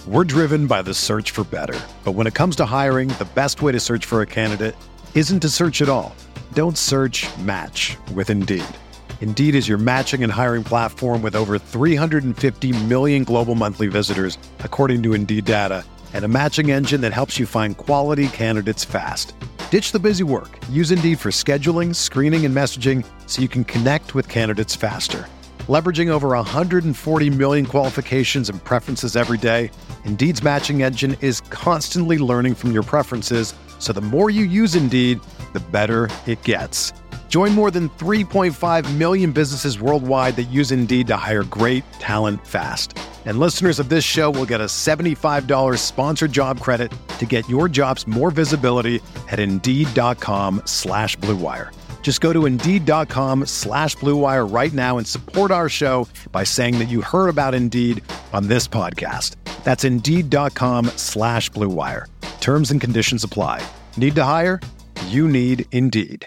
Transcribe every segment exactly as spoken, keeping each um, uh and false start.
We're driven by the search for better. But when it comes to hiring, the best way to search for a candidate isn't to search at all. Don't search, match with Indeed. Indeed is your matching and hiring platform with over three hundred fifty million global monthly visitors, according to Indeed data, and a matching engine that helps you find quality candidates fast. Ditch the busy work. Use Indeed for scheduling, screening, and messaging so you can connect with candidates faster. Leveraging over one hundred forty million qualifications and preferences every day, Indeed's matching engine is constantly learning from your preferences, so the more you use Indeed, the better it gets. Join more than three point five million businesses worldwide that use Indeed to hire great talent fast. And listeners of this show will get a seventy-five dollars sponsored job credit to get your jobs more visibility at Indeed.com slash Blue Wire. Just go to Indeed.com slash Blue Wire right now and support our show by saying that you heard about Indeed on this podcast. That's Indeed.com slash Blue Wire. Terms and conditions apply. Need to hire? You need Indeed.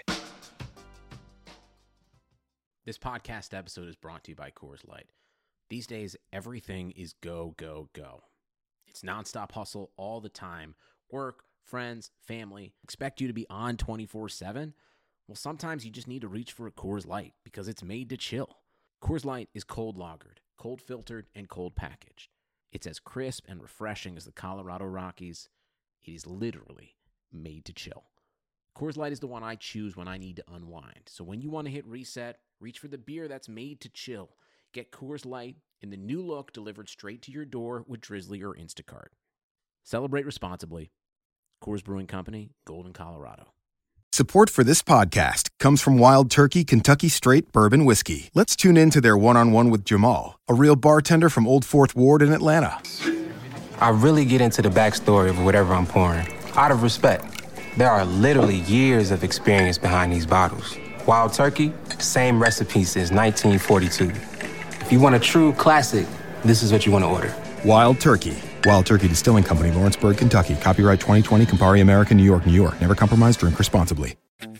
This podcast episode is brought to you by Coors Light. These days, everything is go, go, go. It's nonstop hustle all the time. Work, friends, family. Expect you to be on twenty-four seven? Well, sometimes you just need to reach for a Coors Light because it's made to chill. Coors Light is cold lagered, cold filtered, and cold packaged. It's as crisp and refreshing as the Colorado Rockies. It is literally made to chill. Coors Light is the one I choose when I need to unwind. So when you want to hit reset, reach for the beer that's made to chill. Get Coors Light in the new look delivered straight to your door with Drizzly or Instacart. Celebrate responsibly. Coors Brewing Company, Golden, Colorado. Support for this podcast comes from Wild Turkey Kentucky Straight Bourbon Whiskey. Let's tune in to their one-on-one with Jamal, a real bartender from Old Fourth Ward in Atlanta. I really get into the backstory of whatever I'm pouring, out of respect. There are literally years of experience behind these bottles. Wild Turkey, same recipe since nineteen forty-two. If you want a true classic, this is what you want to order. Wild Turkey. Wild Turkey Distilling Company, Lawrenceburg, Kentucky. Copyright twenty twenty, Campari American, New York, New York. Never compromise, drink responsibly.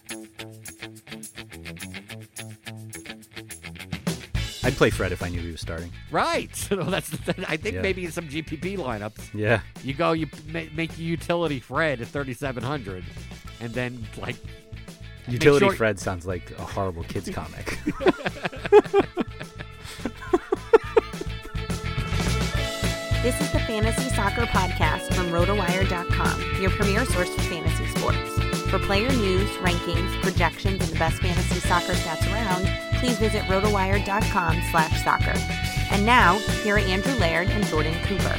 I'd play Fred if I knew he was starting. Right. So that's the thing. I think Yeah. maybe in some G P P lineups, Yeah. you go, you ma- make your utility Fred at thirty-seven hundred, and then, like, Utility sure- Fred sounds like a horrible kid's comic. This is the Fantasy Soccer Podcast from RotoWire dot com, your premier source for fantasy sports. For player news, rankings, projections, and the best fantasy soccer stats around, please visit RotoWire dot com slash soccer. And now, here are Andrew Laird and Jordan Cooper.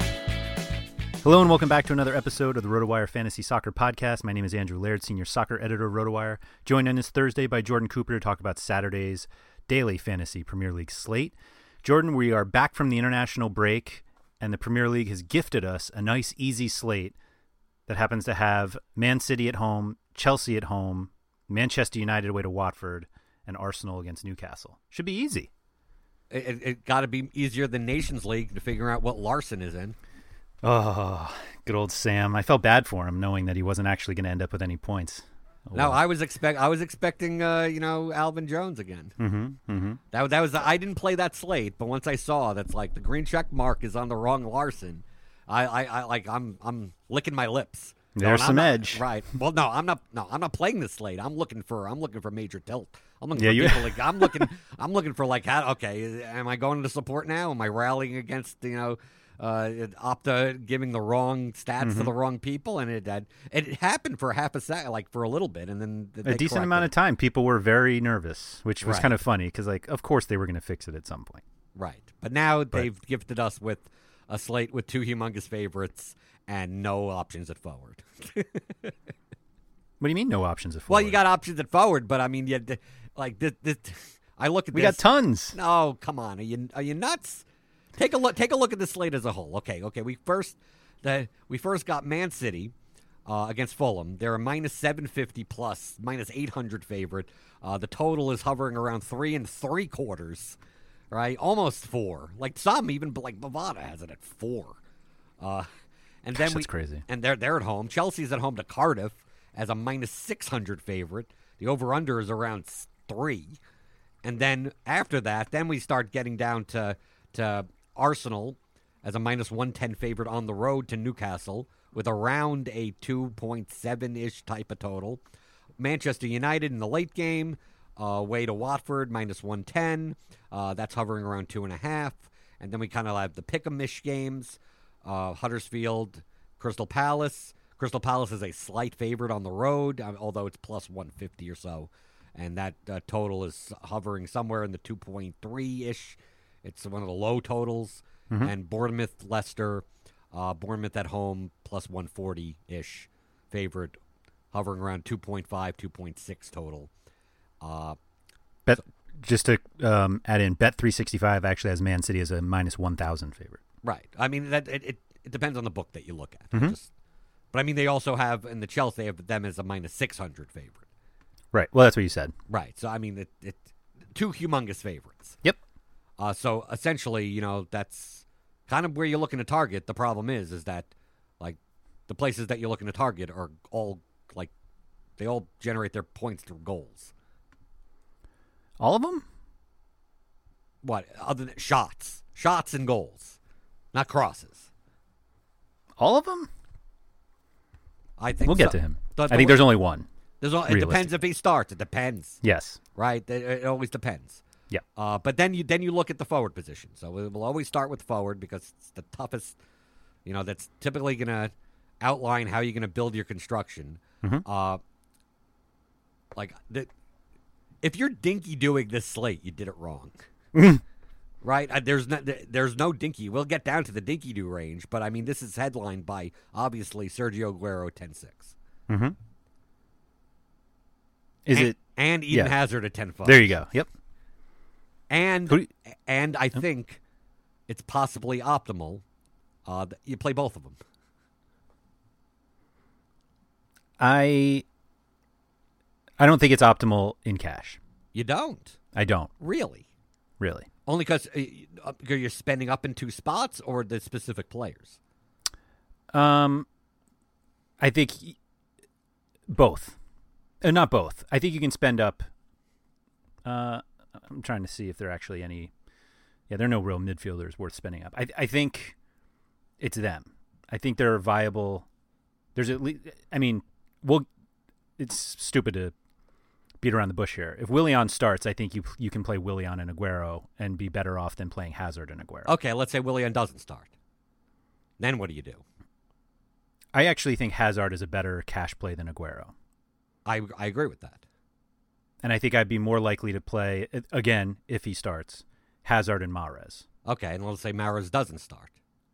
Hello and welcome back to another episode of the RotoWire Fantasy Soccer Podcast. My name is Andrew Laird, Senior Soccer Editor of RotoWire, joined on this Thursday by Jordan Cooper to talk about Saturday's daily fantasy Premier League slate. Jordan, we are back from the international break, and the Premier League has gifted us a nice, easy slate that happens to have Man City at home, Chelsea at home, Manchester United away to Watford, and Arsenal against Newcastle. Should be easy. It, it, it got to be easier than Nations League to figure out what Larson is in. Oh, good old Sam. I felt bad for him knowing that he wasn't actually going to end up with any points. Oh, No, well. I was expect I was expecting uh, you know, Alvin Jones again. Mm-hmm, mm-hmm. That that was the, I didn't play that slate, but once I saw that's like the green check mark is on the wrong Larson, I, I, I like I'm I'm licking my lips. There's Going, some I'm not- edge. right? Well, no, I'm not. No, I'm not playing this slate. I'm looking for I'm looking for major tilt. I'm looking Yeah, for you- people like I'm looking I'm looking for like how, okay, am I going to support now? Am I rallying against you know? Uh, Opta giving the wrong stats Mm-hmm. to the wrong people, and it had, it happened for half a second, like for a little bit, and then A they decent amount of corrected time, people were very nervous, which was Right. kind of funny because, like, of course they were going to fix it at some point. it. Right, but now they've gifted us with a slate with two humongous favorites and no options at forward. What do you mean no options at Well, forward? you got options at forward, but I mean, you like this. this I look at We this. got tons. No, come on, are you are you nuts? Take a look. Take a look at the slate as a whole. Okay, okay. We first the we first got Man City uh, against Fulham. They're a minus seven fifty plus, minus eight hundred favorite. Uh, the total is hovering around three and three quarters, right? Almost four. Like some even, like Bovada has it at four. Uh, and Gosh, then we that's crazy. and they're they're at home. Chelsea's at home to Cardiff as a minus six hundred favorite. The over under is around three. And then after that, then we start getting down to to Arsenal as a minus one ten favorite on the road to Newcastle with around a two point seven-ish type of total. Manchester United in the late game, uh, away to Watford, minus one ten. Uh, that's hovering around two and a half. And then we kind of have the pick-em-ish games. Uh, Huddersfield, Crystal Palace. Crystal Palace is a slight favorite on the road, although it's plus one fifty or so. And that uh, total is hovering somewhere in the two point three-ish. It's one of the low totals. Mm-hmm. And Bournemouth, Leicester, uh, Bournemouth at home, plus one forty-ish favorite, hovering around two point five, two point six total. Uh, Bet, so, just to um, add in, Bet three sixty-five actually has Man City as a minus one thousand favorite. Right. I mean, that it, it, it depends on the book that you look at. Mm-hmm. Just, but, I mean, they also have, in the Chelsea, they have them as a minus six hundred favorite. Right. Well, that's what you said. Right. So, I mean, it, it two humongous favorites. Yep. Uh, so, essentially, you know, that's kind of where you're looking to target. The problem is, is that, like, the places that you're looking to target are all, like, they all generate their points through goals. All of them? What? Other than shots. Shots and goals. Not crosses. All of them? I think We'll get so. to him. The, the, I think there's only one. There's all, it depends if he starts. It depends. Yes. Right? It, it always depends. Yeah. Uh, but then you then you look at the forward position. So we'll always start with forward because it's the toughest. You know, that's typically going to outline how you're going to build your construction. Mm-hmm. Uh, like, the, if you're dinky doing this slate, you did it wrong. Right? Uh, there's no, there's no dinky. We'll get down to the dinky do range, but I mean, this is headlined by, obviously, Sergio Aguero ten six. Mm-hmm. Is and, it? And Eden yeah. Hazard at ten five. There you go. Yep. And you, and I think it's possibly optimal. Uh, that you play both of them. I I don't think it's optimal in cash. You don't? I don't. Really? Really. Only because uh, you're spending up in two spots, or the specific players? Um, I think both. Uh, not both. I think you can spend up. Uh, I'm trying to see if there are actually any. Yeah, there are no real midfielders worth spending up. I I think it's them. I think they're viable. There's at least. I mean, well, it's stupid to beat around the bush here. If Willian starts, I think you you can play Willian and Aguero and be better off than playing Hazard and Aguero. Okay, let's say Willian doesn't start. Then what do you do? I actually think Hazard is a better cash play than Aguero. I I agree with that. And I think I'd be more likely to play, again, if he starts, Hazard and Mahrez. Okay, and let's say Mahrez doesn't start.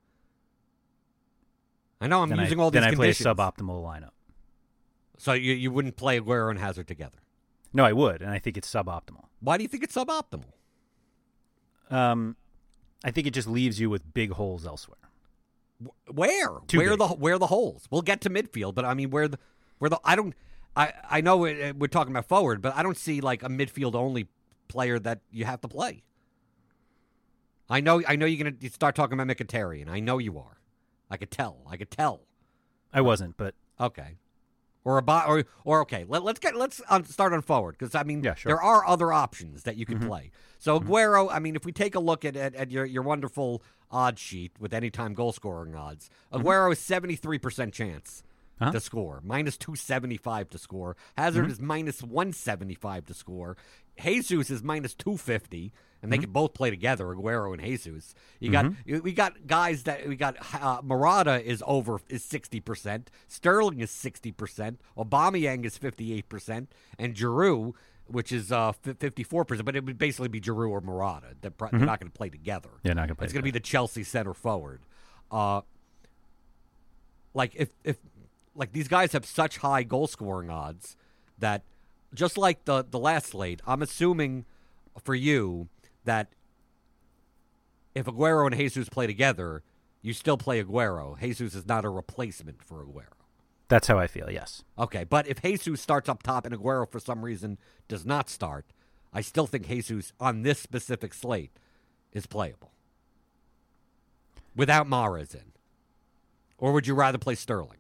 I know I'm then using I, all these Then I conditions. play a suboptimal lineup. So you, you wouldn't play Aguero and Hazard together? No, I would, and I think it's suboptimal. Why do you think it's suboptimal? Um, I think it just leaves you with big holes elsewhere. Where? Too where big. the where are the holes? We'll get to midfield, but I mean, where the where the I don't. I, I know we're talking about forward, but I don't see like a midfield only player that you have to play. I know I know you're gonna start talking about Mkhitaryan. I know you are. I could tell. I could tell. I wasn't, but okay. Or a bo- or or okay. Let, let's get let's um, start on forward because I mean yeah, sure. there are other options that you can mm-hmm. play. So Aguero, I mean, if we take a look at at, at your your wonderful odds sheet with anytime goal scoring odds, Aguero mm-hmm. is seventy-three percent chance. Uh-huh. To score. minus two seventy-five to score. Hazard mm-hmm. is minus one seventy-five to score. Jesus is minus two fifty, and they mm-hmm. can both play together, Aguero and Jesus. You got mm-hmm. we got guys that we got uh, Morata is over is sixty percent, Sterling is sixty percent, Aubameyang is fifty-eight percent, and Giroud, which is uh, fifty-four percent, but it would basically be Giroud or Morata. They're, mm-hmm. they're not going to play together. Yeah, not going to play. It's going to be the Chelsea center forward. Uh, like if if Like, these guys have such high goal-scoring odds that, just like the, the last slate, I'm assuming for you that if Aguero and Jesus play together, you still play Aguero. Jesus is not a replacement for Aguero. That's how I feel, yes. Okay, but if Jesus starts up top and Aguero, for some reason, does not start, I still think Jesus, on this specific slate, is playable. Without Mahrez in. Or would you rather play Sterling?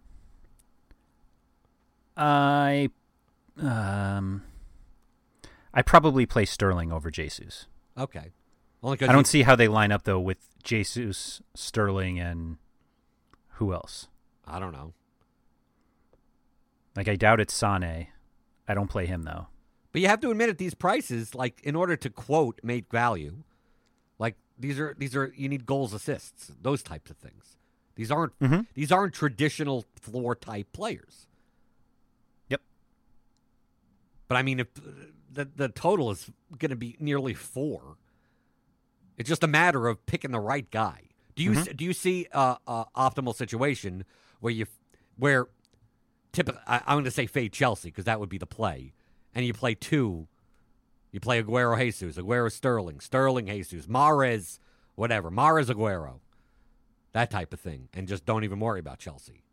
I, um, I probably play Sterling over Jesus. Okay, Only 'cause I don't you, see how they line up though with Jesus, Sterling, and who else? I don't know. Like I doubt it's Sane. I don't play him though. But you have to admit at these prices, like in order to quote make value, like these are these are you need goals, assists, those types of things. These aren't Mm-hmm. these aren't traditional floor type players. Yep. But I mean, if the the total is going to be nearly four, it's just a matter of picking the right guy. Do you Mm-hmm. do you see a, a optimal situation where you where typically I, I'm going to say fade Chelsea because that would be the play, and you play two, you play Aguero Jesus, Aguero Sterling, Sterling Jesus, Mahrez, whatever, Mahrez Aguero, that type of thing, and just don't even worry about Chelsea.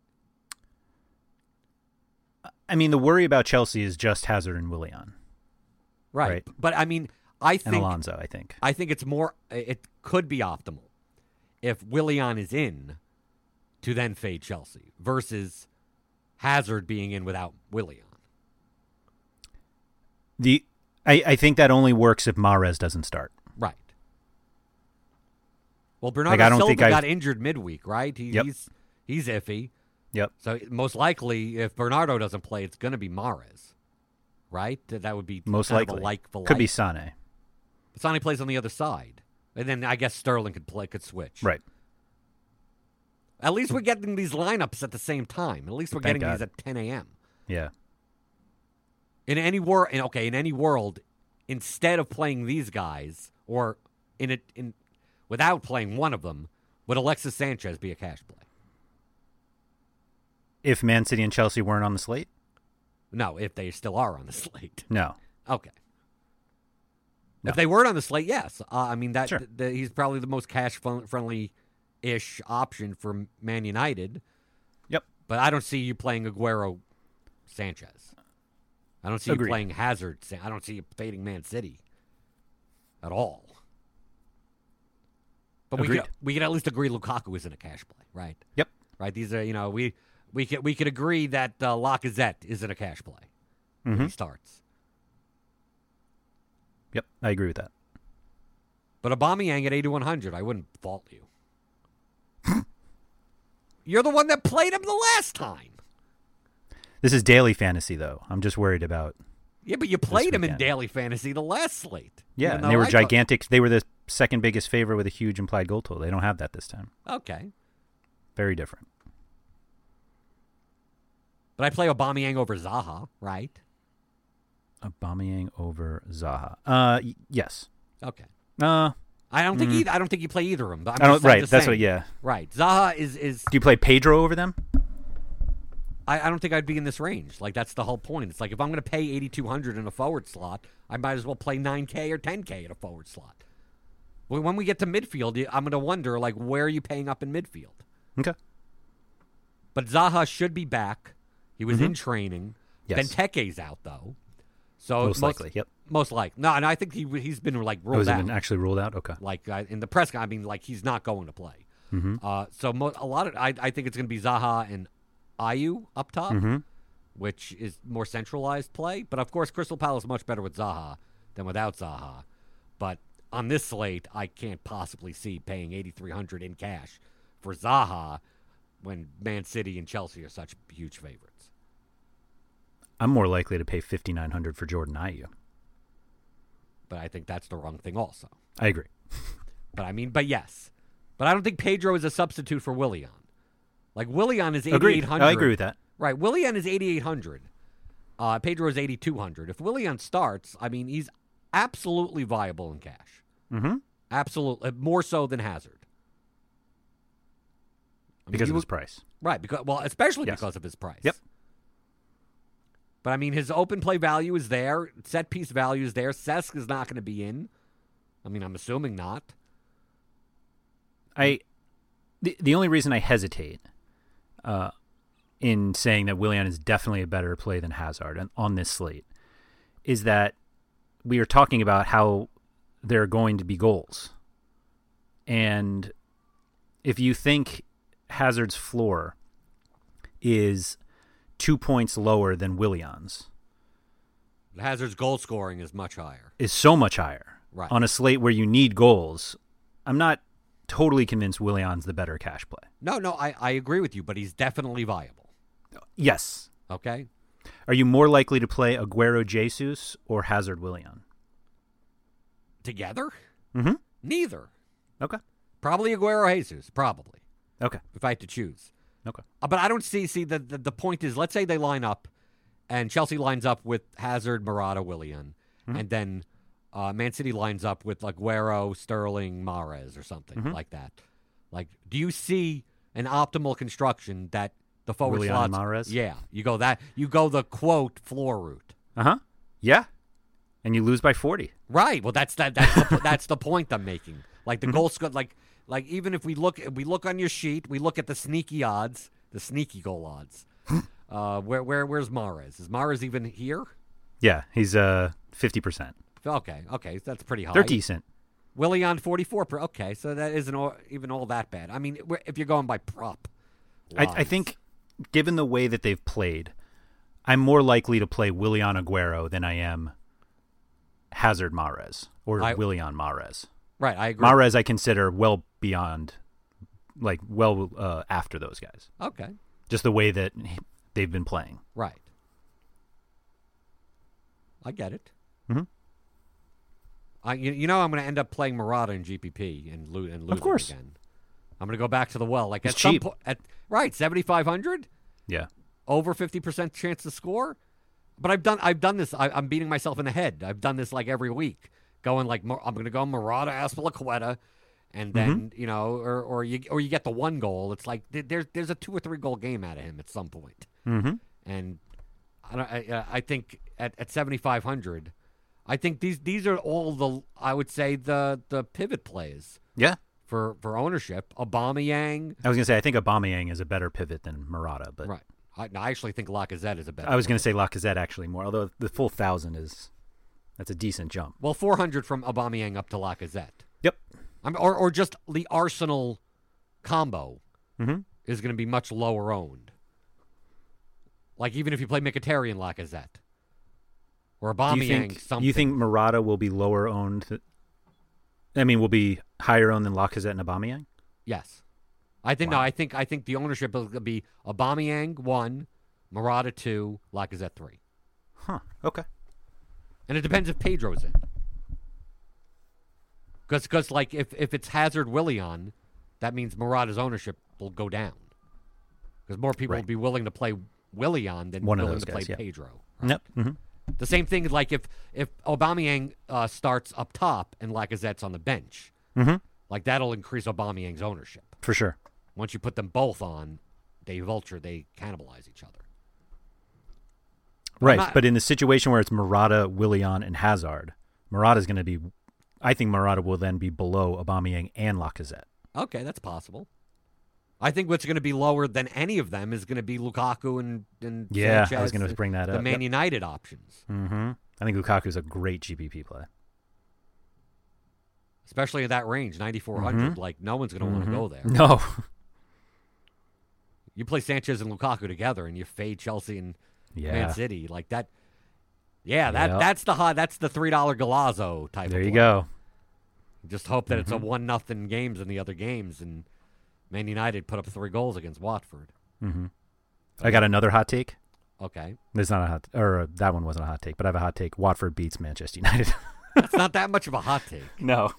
I mean, the worry about Chelsea is just Hazard and Willian. Right. Right. But I mean, I And think Alonso, I think. I think it's more. It could be optimal if Willian is in to then fade Chelsea versus Hazard being in without Willian. The I, I think that only works if Mahrez doesn't start. Right. Well, Bernardo Like, I don't Silva think I- got injured midweek, right? He, Yep. He's he's iffy. Yep. So most likely, if Bernardo doesn't play, it's going to be Mahrez, right? That would be Most kind of a likely. like for Could be like. Sane. But Sonny plays on the other side, and then I guess Sterling could play, could switch. Right. At least we're getting these lineups at the same time. At least we're Thank getting God. these at ten a.m. Yeah. In any world, okay, in any world, instead of playing these guys, or in it in without playing one of them, would Alexis Sanchez be a cash play? If Man City and Chelsea weren't on the slate? No, if they still are on the slate. No. Okay. No. If they weren't on the slate, yes. Uh, I mean that Sure. th- th- he's probably the most cash friendly ish option for Man United. Yep. But I don't see you playing Aguero Sanchez. I don't see Agreed. you playing Hazard. I don't see you fading Man City at all. But we Agreed. could, we could at least agree Lukaku isn't a cash play, right? Yep. Right. These are, you know, we we could we could agree that uh, Lacazette isn't a cash play when Mm-hmm. he starts. Yep. I agree with that. But Aubameyang at eighty-one hundred, I wouldn't fault you. You're the one that played him the last time. This is daily fantasy, though. I'm just worried about. Yeah, but you played him in weekend. daily fantasy the last slate. Yeah, Even and they though were I thought- gigantic. They were the second biggest favorite with a huge implied goal total. They don't have that this time. Okay. Very different. But I play Aubameyang over Zaha, right? Aubameyang over Zaha. Uh, y- yes. Okay. Uh, I don't think Mm. either, I don't think you play either of them. But I'm I don't. just, I'm Right. just That's saying. what. Yeah. Right. Zaha is is Do you play Pedro over them? I, I don't think I'd be in this range. Like that's the whole point. It's like if I'm going to pay eighty-two hundred in a forward slot, I might as well play nine K or ten K in a forward slot. When when we get to midfield, you- I'm going to wonder like where are you paying up in midfield? Okay. But Zaha should be back. He was in training. Mm-hmm. Yes. Benteke's out though, so Most likely, yep. Most likely, no, and I think he he's been like Oh, ruled has it out. been actually ruled out? Okay. Like uh, in the press, I mean, like he's not going to play. Mm-hmm. Uh, so mo- a lot of I, I think it's going to be Zaha and Ayew up top, Mm-hmm. which is more centralized play. But of course, Crystal Palace is much better with Zaha than without Zaha. But on this slate, I can't possibly see paying eighty-three hundred in cash for Zaha when Man City and Chelsea are such huge favorites. I'm more likely to pay fifty-nine hundred for Jordan Ayew. But I think that's the wrong thing also. I agree. But I mean, but yes. But I don't think Pedro is a substitute for Willian. Like Willian is Agreed. eighty-eight hundred. I agree with that. Right. Willian is eighty-eight hundred. Uh, Pedro is eighty-two hundred. If Willian starts, I mean, he's absolutely viable in cash. Mm-hmm. Absolutely. More so than Hazard. I mean, Because he of his would- price. Right. Because well, especially Yes. because of his price. Yep. But I mean, his open play value is there. Set piece value is there. Cesc is not going to be in. I mean, I'm assuming not. I the the only reason I hesitate uh, in saying that Willian is definitely a better play than Hazard on, on this slate is that we are talking about how there are going to be goals. And if you think Hazard's floor is two points lower than Willian's, Hazard's goal scoring is much higher. is so much higher. Right. on a slate where you need goals, I'm not totally convinced Willian's the better cash play. No, no, I, I agree with you, but he's definitely viable. Yes. Okay? Are you more likely to play Aguero Jesus or Hazard Willian? Together? Mm-hmm. Neither. Okay. Probably Aguero Jesus, probably, Okay. if I had to choose. Okay. Uh, but I don't see, see, the, the, the point is, let's say they line up, and Chelsea lines up with Hazard, Morata, Willian, Mm-hmm. and then uh, Man City lines up with like Aguero, Sterling, Mahrez, or something Mm-hmm. like that. Like, do you see an optimal construction that the forward Willian and slots? Mahrez? Yeah, you go that you go the quote floor route. Uh-huh. Yeah. And you lose by forty. Right. Well, that's that. That's the, that's the point I'm making. Like the Mm-hmm. goal score. Like like even if we look we look on your sheet, we look at the sneaky odds, the sneaky goal odds. uh, where where where's Mahrez? Is Mahrez even here? Yeah, he's uh fifty percent. Okay, okay, that's pretty high. They're decent. Willian forty-four. Per, okay, so that isn't all, even all that bad. I mean, we're- if you're going by prop, I, I lines. think, given the way that they've played, I'm more likely to play Willian Aguero than I am Hazard Mahrez or I- Willian Mahrez. right. I agree. Mahrez I consider well beyond, like, well uh, after those guys. Okay, Just the way that they've been playing. right. I get it. Mhm. I, you, you know I'm going to end up playing Morata in G P P and, lo- and losing course. again. I'm going to go back to the well. Like It's at some cheap. point, at right seventy-five hundred, Yeah. over fifty percent chance to score. But I've done I've done this. I, I'm beating myself in the head. I've done this like every week, going like Mor- I'm going to go Morata, Azpilicueta, and then Mm-hmm. you know, or or you or you get the one goal. It's like th- there's there's a two or three goal game out of him at some point. Mm-hmm. And I don't, I, uh, I think at, at seventy-five hundred, I think these these are all the I would say the the pivot plays Yeah. for for ownership. Aubameyang, I was going to say, I think Aubameyang is a better pivot than Murata, but right? I, I actually think Lacazette is a better. I was going to pivot. say Lacazette actually more, although the full thousand is, that's a decent jump. Well, four hundred from Aubameyang up to Lacazette. Yep. I'm, or or just the Arsenal combo Mhm. is going to be much lower owned. Like even if you play Mkhitaryan, Lacazette, or Do Aubameyang, you think, something. you think Murata will be lower owned? th- I mean, will be higher owned than Lacazette and Aubameyang? Yes, I think Wow. no. I think I think the ownership will be Aubameyang one, Murata two, Lacazette three, Huh. Okay. and it depends if Pedro's in. Because because like if if it's Hazard Willian, that means Murata's ownership will go down. Because more people Right. will be willing to play Willian than One of willing those to guys, play yeah. Pedro. Yep. hmm The same thing like if if Aubameyang uh, starts up top and Lacazette's on the bench, hmm like that'll increase Aubameyang's ownership. For sure. Once you put them both on, they vulture, they cannibalize each other. Right. not- But in the situation where it's Murata, Willian, and Hazard, Murata's going to be, I think Murata will then be below Aubameyang and Lacazette. Okay, that's possible. I think what's going to be lower than any of them is going to be Lukaku and, and Yeah, I Sanchez, was gonna bring that the up. Man Yep. United options, hmm I think Lukaku's a great G P P play. especially at that range, ninety-four hundred. Like, no one's going to want to go there. No. You play Sanchez and Lukaku together, and you fade Chelsea and Yeah. Man City like that. Yeah, that Yep. that's the hot. That's the three dollar Galazzo type. There of you play. go. Just hope that it's a one nothing games in the other games, and Man United put up three goals against Watford. hmm I got another hot take. Okay, It's not a hot, or uh, that one wasn't a hot take, but I have a hot take. Watford beats Manchester United. that's not that much of a hot take. No.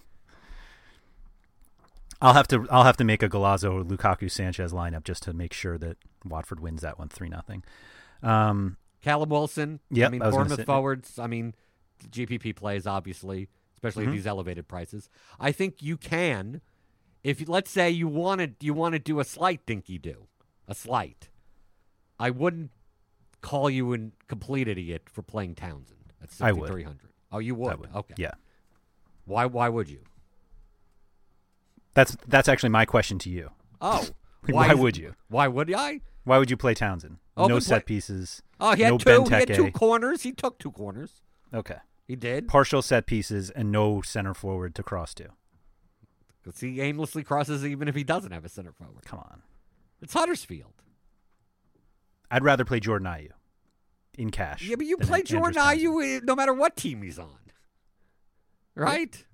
I'll have to I'll have to make a Galazzo Lukaku Sanchez lineup just to make sure that Watford wins that one three nothing. Um Callum Wilson. Yep, I mean I was gonna Bournemouth say- forwards. I mean G P P plays obviously, especially Mm-hmm. at these elevated prices. I think you can, if you, let's say you wanted you want to do a slight dinky do, a slight. I wouldn't call you a complete idiot for playing Townsend at I would. sixty-three hundred. Oh, you would? I would. Okay. Yeah. Why? Why would you? That's that's actually my question to you. Oh, Why is- would you? Why would I? Why would you play Townsend? Oh, no but set wait- pieces. Oh, he had no two. He had Benteke. two corners. He took two corners. Okay. He did. Partial set pieces and no center forward to cross to. Because he aimlessly crosses even if he doesn't have a center forward. Come on. It's Huddersfield. I'd rather play Jordan Ayew in cash. Yeah, but you than play Andrews Jordan Townsend. Ayew no matter what team he's on. Right?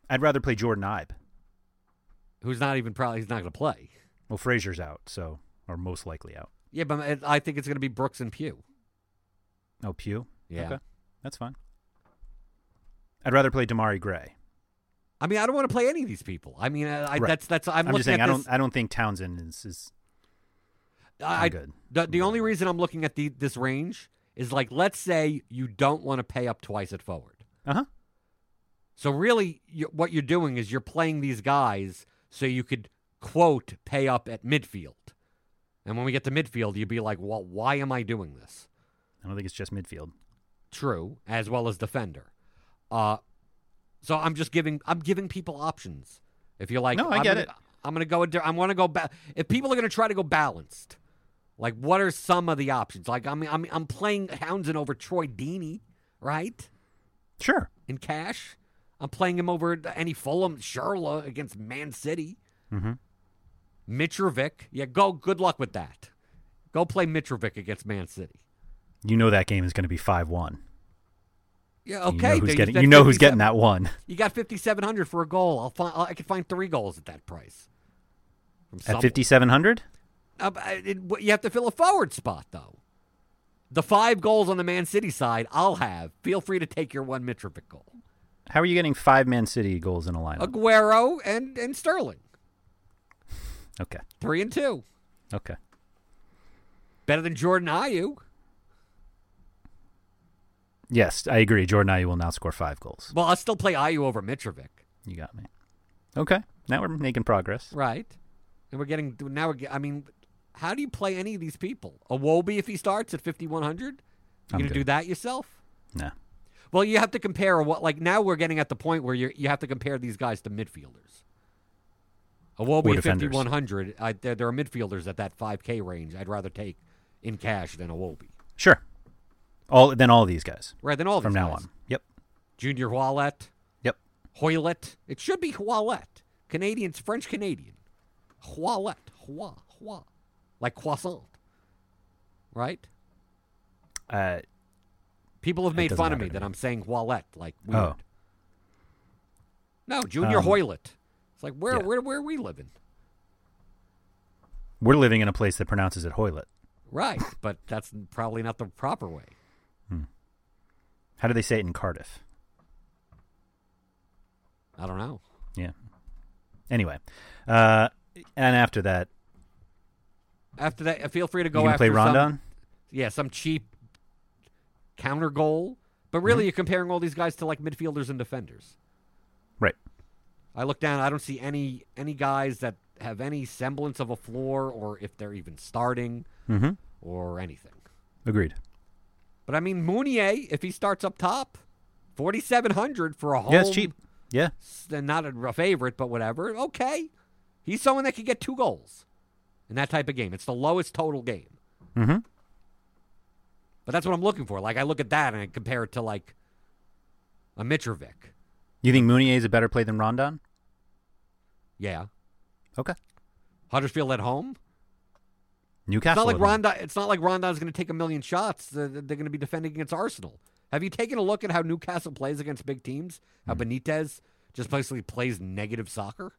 I'd rather play Jordan Ibe. Who's not even probably he's not going to play. Well, Frazier's out, so or most likely out. Yeah, but I think it's going to be Brooks and Pugh. Oh, Pugh? Yeah. Okay. That's fine. I'd rather play Damari Gray. I mean, I don't want to play any of these people. I mean, I, right. that's that's. I'm, I'm looking just saying. at I this, don't. I don't think Townsend is. is I, good. The, the only reason I'm looking at the, this range is like, let's say you don't want to pay up twice at forward. Uh huh. So really, you, what you're doing is you're playing these guys so you could quote pay up at midfield. And when we get to midfield, you'd be like, well, why am I doing this? I don't think it's just midfield. True, as well as defender. Uh, so I'm just giving I'm giving people options. If you're like, no, I I'm get gonna, it. I'm going to go. I want to go. Ba- if people are going to try to go balanced, like what are some of the options? Like I mean, I'm I'm playing Townsend over Troy Deeney, right? Sure. In cash, I'm playing him over any Fulham Sherla against Man City. Mm-hmm. Mitrovic, yeah, go. Good luck with that. Go play Mitrovic against Man City. You know that game is going to be five one. Yeah, okay. You know who's Dude, getting, that's you know who's fifty-seven getting that one. You got fifty-seven hundred for a goal. I'll find. I can find three goals at that price. At fifty-seven hundred? Uh, it, you have to fill a forward spot, though. The five goals on the Man City side, I'll have. Feel free to take your one Mitrovic goal. How are you getting five Man City goals in a lineup? Aguero and, and Sterling. Okay. Three and two. Okay. Better than Jordan Ayew. Yes, I agree. Jordan Ayew will now score five goals. Well, I'll still play Ayew over Mitrovic. You got me. Okay. Now we're making progress. Right. And we're getting, now we're, I mean, how do you play any of these people? Iwobi if he starts at fifty-one hundred? You going to do that yourself? No. Well, you have to compare what, like now we're getting at the point where you you have to compare these guys to midfielders. Iwobi at fifty-one hundred, I, there, there are midfielders at that five K range I'd rather take in cash than Iwobi. Sure. All Then all these guys. Right, then all these From now guys. on. Yep. Junior Hualet. Yep. Hoylett. It should be Hualet. Canadians, French-Canadian. Hualet. Hua. Hua. Like croissant. Right? Uh, People have made fun of me that me. I'm saying Hualet, like weird. Oh. No, Junior um, Hoylett. It's like, where, yeah. where, where are we living? We're living in a place that pronounces it Hoylett. Right, but that's probably not the proper way. Hmm. How do they say it in Cardiff? I don't know. Yeah. Anyway, uh, and after that, after that, feel free to go you can after play Rondon. Some, yeah, some cheap counter goal, but really mm-hmm. you're comparing all these guys to like midfielders and defenders. Right. I look down, I don't see any any guys that have any semblance of a floor, or if they're even starting, mm-hmm. or anything. Agreed. But I mean, Mounier, if he starts up top, forty-seven hundred for a home. Yeah, it's cheap. Yeah. Not a favorite, but whatever. Okay. He's someone that could get two goals in that type of game. It's the lowest total game. Mm-hmm. But that's what I'm looking for. Like, I look at that and I compare it to, like, a Mitrovic. You think Mounier is a better play than Rondon? Yeah. Okay. Huddersfield at home? Newcastle. It's not like at Rondon. home. It's not like Rondon's going to take a million shots. They're, they're going to be defending against Arsenal. Have you taken a look at how Newcastle plays against big teams? How mm. Benitez just basically plays negative soccer?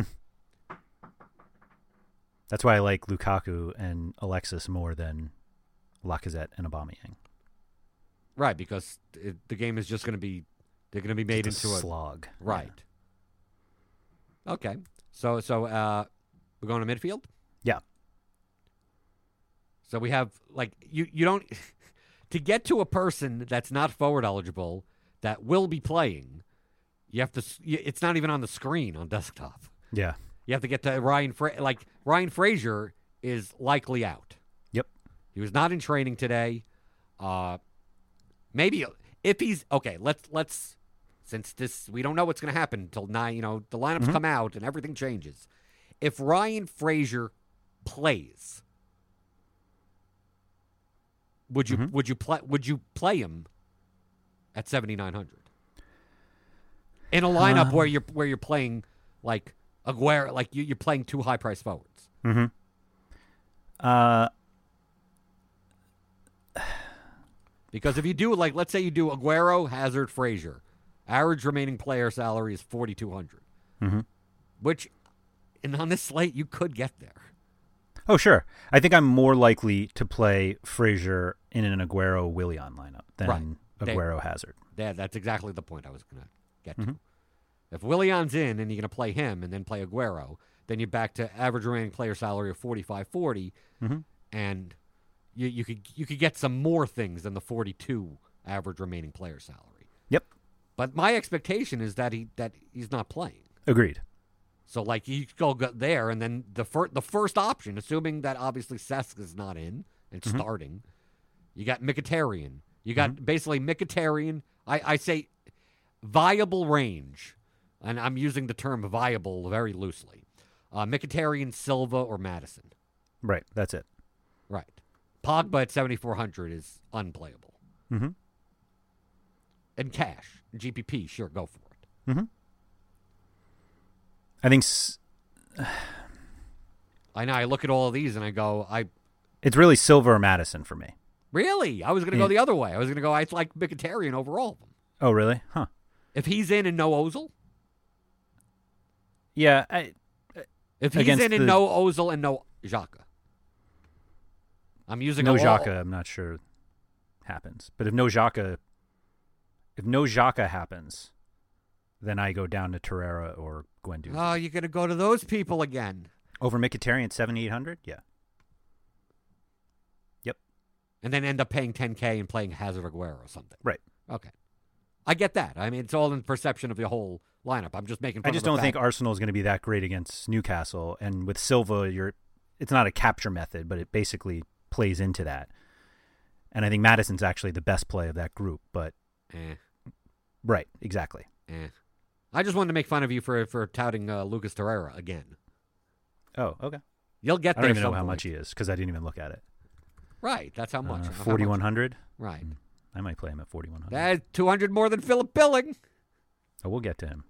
That's why I like Lukaku and Alexis more than Lacazette and Aubameyang. Right, because it, the game is just going to be they're going to be made just into a a slog. Right. Yeah. Okay. So so uh, we're going to midfield? Yeah. So we have like you you don't to get to a person that's not forward eligible that will be playing, you have to it's not even on the screen on desktop. Yeah. You have to get to Ryan Fra- like Ryan Frazier is likely out. Yep. He was not in training today. Uh, maybe if he's okay, let's let's since this we don't know what's going to happen until nine. You know the lineups mm-hmm. come out and everything changes. If Ryan Frazier plays, would you mm-hmm. would you play would you play him at seventy-nine hundred in a lineup uh, where you're where you're playing like Aguero, like you, you're playing two high price forwards? Mm-hmm. Uh. Because if you do, like, let's say you do Aguero, Hazard, Frazier Average remaining player salary is forty-two hundred. Mm-hmm. Which, and on this slate, you could get there. Oh, sure. I think I'm more likely to play Frazier in an Aguero-Willian lineup than Right. Aguero-Hazard. Yeah, that's exactly the point I was going to get to. Mm-hmm. If Willian's in and you're going to play him and then play Aguero, then you're back to average remaining player salary of forty-five forty, Mm-hmm. and you, you could you could get some more things than the forty-two average remaining player salary. Yep. But my expectation is that he that he's not playing. Agreed. So, like, you go go there, and then the, fir- the first option, assuming that obviously Cesc is not in and Mm-hmm. starting, you got Mkhitaryan. You got Mm-hmm. basically Mkhitaryan. I, I say viable range, and I'm using the term viable very loosely. Uh, Mkhitaryan, Silva, or Madison. Right. That's it. Right. Pogba at seventy-four hundred is unplayable. Mm-hmm. And cash, G P P, sure, go for it. Mm-hmm. I think s- I know. I look at all of these and I go, I it's really Silva or Madison for me. really, I was going to Yeah. go the other way. I was going to go, I like Mkhitaryan over all of them. Oh, really? Huh. If he's in and no Ozil, Yeah. I, if he's Against in and the- no Ozil and no Xhaka, I'm using no a wall- Xhaka, I'm not sure happens. But if no Xhaka, if no Xhaka happens, then I go down to Torreira or Guendouzi. Oh, you're going to go to those people again. Over Mkhitaryan, seventy-eight hundred? Yeah. Yep. And then end up paying ten K and playing Hazard Aguero or something. Right. Okay. I get that. I mean, it's all in perception of the whole lineup. I'm just making fun I just of the don't fact- think Arsenal is going to be that great against Newcastle. And with Silva, you're it's not a capture method, but it basically plays into that. And I think Madison's actually the best play of that group. But Eh, right, exactly. eh. I just wanted to make fun of you for, for touting uh, Lucas Torreira again. Oh, okay. You'll get I there don't even know some how point. much he is because I didn't even look at it. Right. That's how much. Uh, How much- forty-one hundred? Right. I might play him at forty-one hundred. That's two hundred more than Philip Billing. Oh, we'll get to him.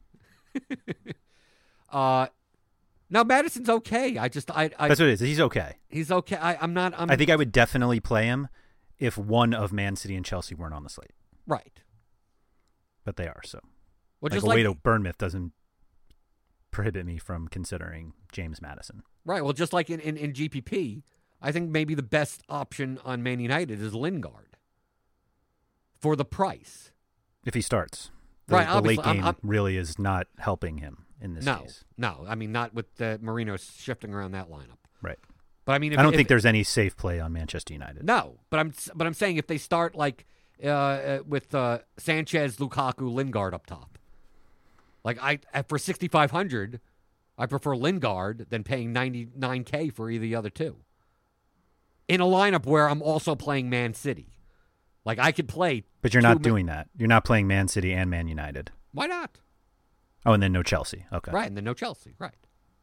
Uh, now Madison's okay. I just I, I That's what it is. He's okay. he's okay. I, I'm not. I'm I think I would definitely play him if one of Man City and Chelsea weren't on the slate. right. But they are, so. Well, like just a like way to Bournemouth doesn't prohibit me from considering James Madison. right. Well, just like in, in, in G P P, I think maybe the best option on Man United is Lingard for the price. If he starts. The, Right, the late obviously, I'm- game I'm- really is not helping him in this no, case. no. I mean, not with uh, Marino shifting around that lineup. Right. But I mean, if, I don't if- think there's any safe play on Manchester United. No, but I'm but I'm saying if they start like uh, uh, with uh, Sanchez, Lukaku, Lingard up top, like I for sixty-five hundred, I prefer Lingard than paying ninety-nine K for either the other two. In a lineup where I'm also playing Man City, like I could play. But you're two not Ma- doing that. You're not playing Man City and Man United. Why not? Oh, and then no Chelsea. Okay. Right, and then no Chelsea. Right.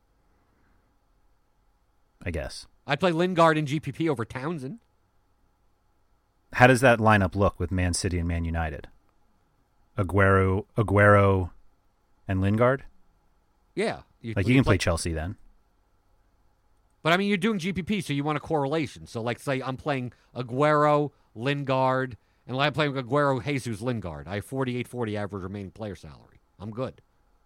I guess. I'd play Lingard in G P P over Townsend. How does that lineup look with Man City and Man United? Aguero, Aguero, and Lingard? Yeah, Like you can play Chelsea then. But I mean, you're doing G P P, so you want a correlation. So, like, say I'm playing Aguero, Lingard, and I'm playing Aguero, Jesus, Lingard. I have forty-eight forty average remaining player salary. I'm good.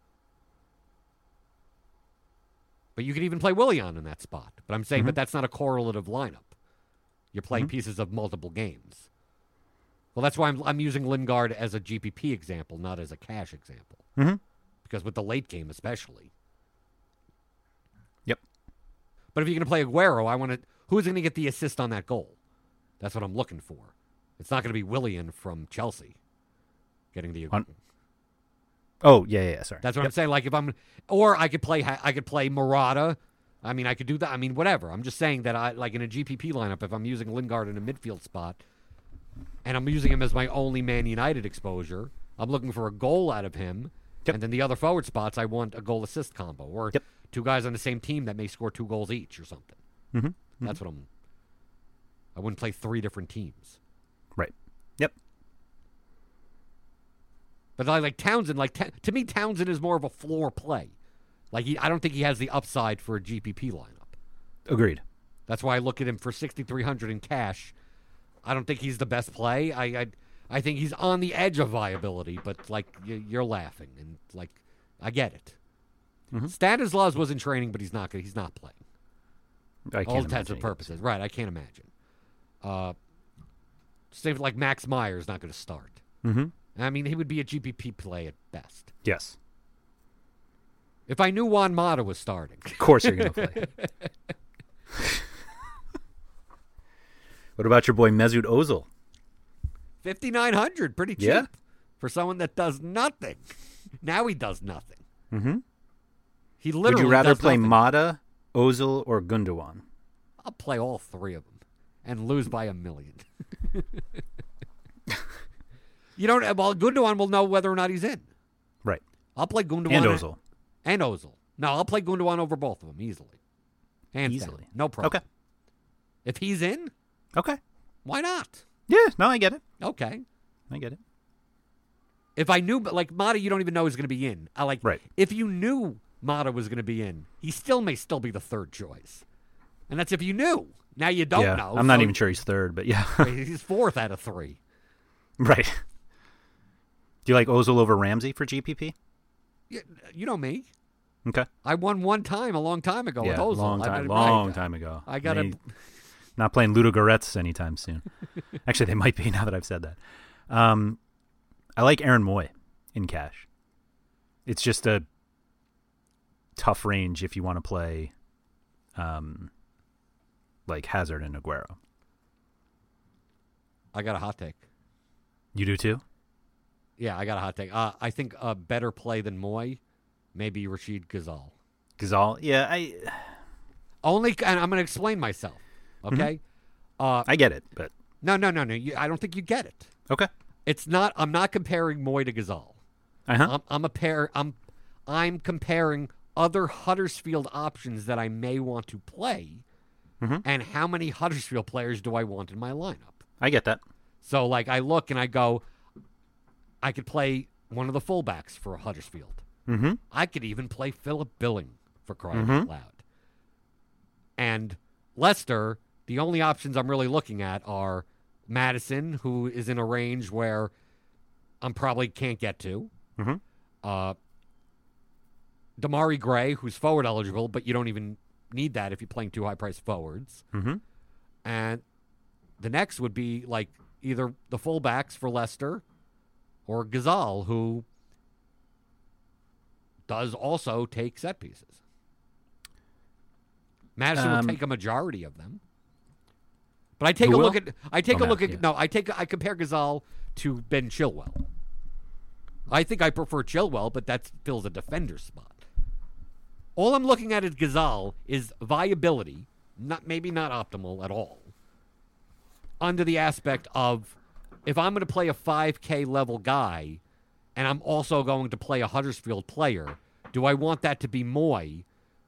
But you could even play Willian in that spot. But I'm saying, Mm-hmm. but that's not a correlative lineup. You're playing pieces of multiple games. Well, that's why I'm I'm using Lingard as a G P P example, not as a cash example. Mm-hmm. Because with the late game, especially. Yep. But if you're going to play Aguero, I want to. Who's going to get the assist on that goal? That's what I'm looking for. It's not going to be Willian from Chelsea getting the. On- Oh, yeah, yeah, yeah, sorry. That's what Yep. I'm saying. Like if I'm, or I could play. I could play Murata. I mean, I could do that. I mean, whatever. I'm just saying that I like in a G P P lineup. If I'm using Lingard in a midfield spot, and I'm using him as my only Man United exposure, I'm looking for a goal out of him. Yep. And then the other forward spots, I want a goal assist combo, or Yep. two guys on the same team that may score two goals each, or something. Mm-hmm. That's what I'm. I wouldn't play three different teams. Right. Yep. But I like Townsend. Like Ta- to me, Townsend is more of a floor play. Like he, I don't think he has the upside for a G P P lineup. Agreed. That's why I look at him for sixty-three hundred in cash. I don't think he's the best play. I, I I think he's on the edge of viability, but, like, you're laughing. And, like, I get it. Mm-hmm. Stanislaus was in training, but he's not he's not playing. I can't All intents and purposes. Right, I can't imagine. Uh, same like Max Meyer is not going to start. Mm-hmm. I mean, he would be a G P P play at best. Yes. If I knew Juan Mata was starting. Of course you're going to play. What about your boy Mesut Ozil? fifty-nine hundred, pretty cheap. Yeah. For someone that does nothing. Now he does nothing. Mm-hmm. He literally Would you rather does play nothing. Mata, Ozil, or Gundogan? I'll play all three of them and lose by a million. You don't. Well, Gundogan will know whether or not he's in. Right. I'll play Gundogan And Ozil. And Ozil. No, I'll play Gundogan over both of them easily. Hands Easily. down. No problem. Okay. If he's in, Okay. why not? Yeah, no, I get it. Okay. I get it. If I knew, but like Mata, you don't even know he's going to be in. I like. Right. If you knew Mata was going to be in, he still may still be the third choice, and that's if you knew. Now you don't yeah, know. I'm not so even sure he's third, but yeah. he's fourth out of three. Right. Do you like Ozil over Ramsey for G P P? You, you know me. Okay. I won one time a long time ago Yeah, with Ozil. long I time, mean, long right. time ago. I got to. They- Not playing Ludo Goretz anytime soon. Actually, they might be now that I've said that. Um, I like Aaron Moy in cash. It's just a tough range if you want to play um, like Hazard and Aguero. I got a hot take. You do too? Yeah, I got a hot take. Uh, I think a better play than Moy, maybe Rashid Ghazal. Ghazal? Yeah, I Only, and I'm going to explain myself. Okay, Mm-hmm. uh, I get it, but no, no, no, no. You, I don't think you get it. okay. It's not. I'm not comparing Moy to Ghazal. Uh-huh. I'm, I'm a pair. I'm, I'm comparing other Huddersfield options that I may want to play, Mm-hmm. and how many Huddersfield players do I want in my lineup? I get that. So, like, I look and I go, I could play one of the fullbacks for Huddersfield. Mm-hmm. I could even play Philip Billing for crying Mm-hmm. out loud. And Leicester, the only options I'm really looking at are Madison, who is in a range where I'm probably can't get to. Mm-hmm. Uh, Damari Gray, who's forward eligible, but you don't even need that if you're playing two high-priced forwards. Mm-hmm. And the next would be like either the fullbacks for Leicester or Ghazal, who does also take set pieces. Madison Um, will take a majority of them. But I take Who a look will? at I take Oh, a look Matt, at yeah. no, I take I compare Ghazal to Ben Chilwell. I think I prefer Chilwell, but that fills a defender spot. All I'm looking at at Ghazal is viability, not maybe not optimal at all. Under the aspect of if I'm going to play a five K level guy and I'm also going to play a Huddersfield player, do I want that to be Moy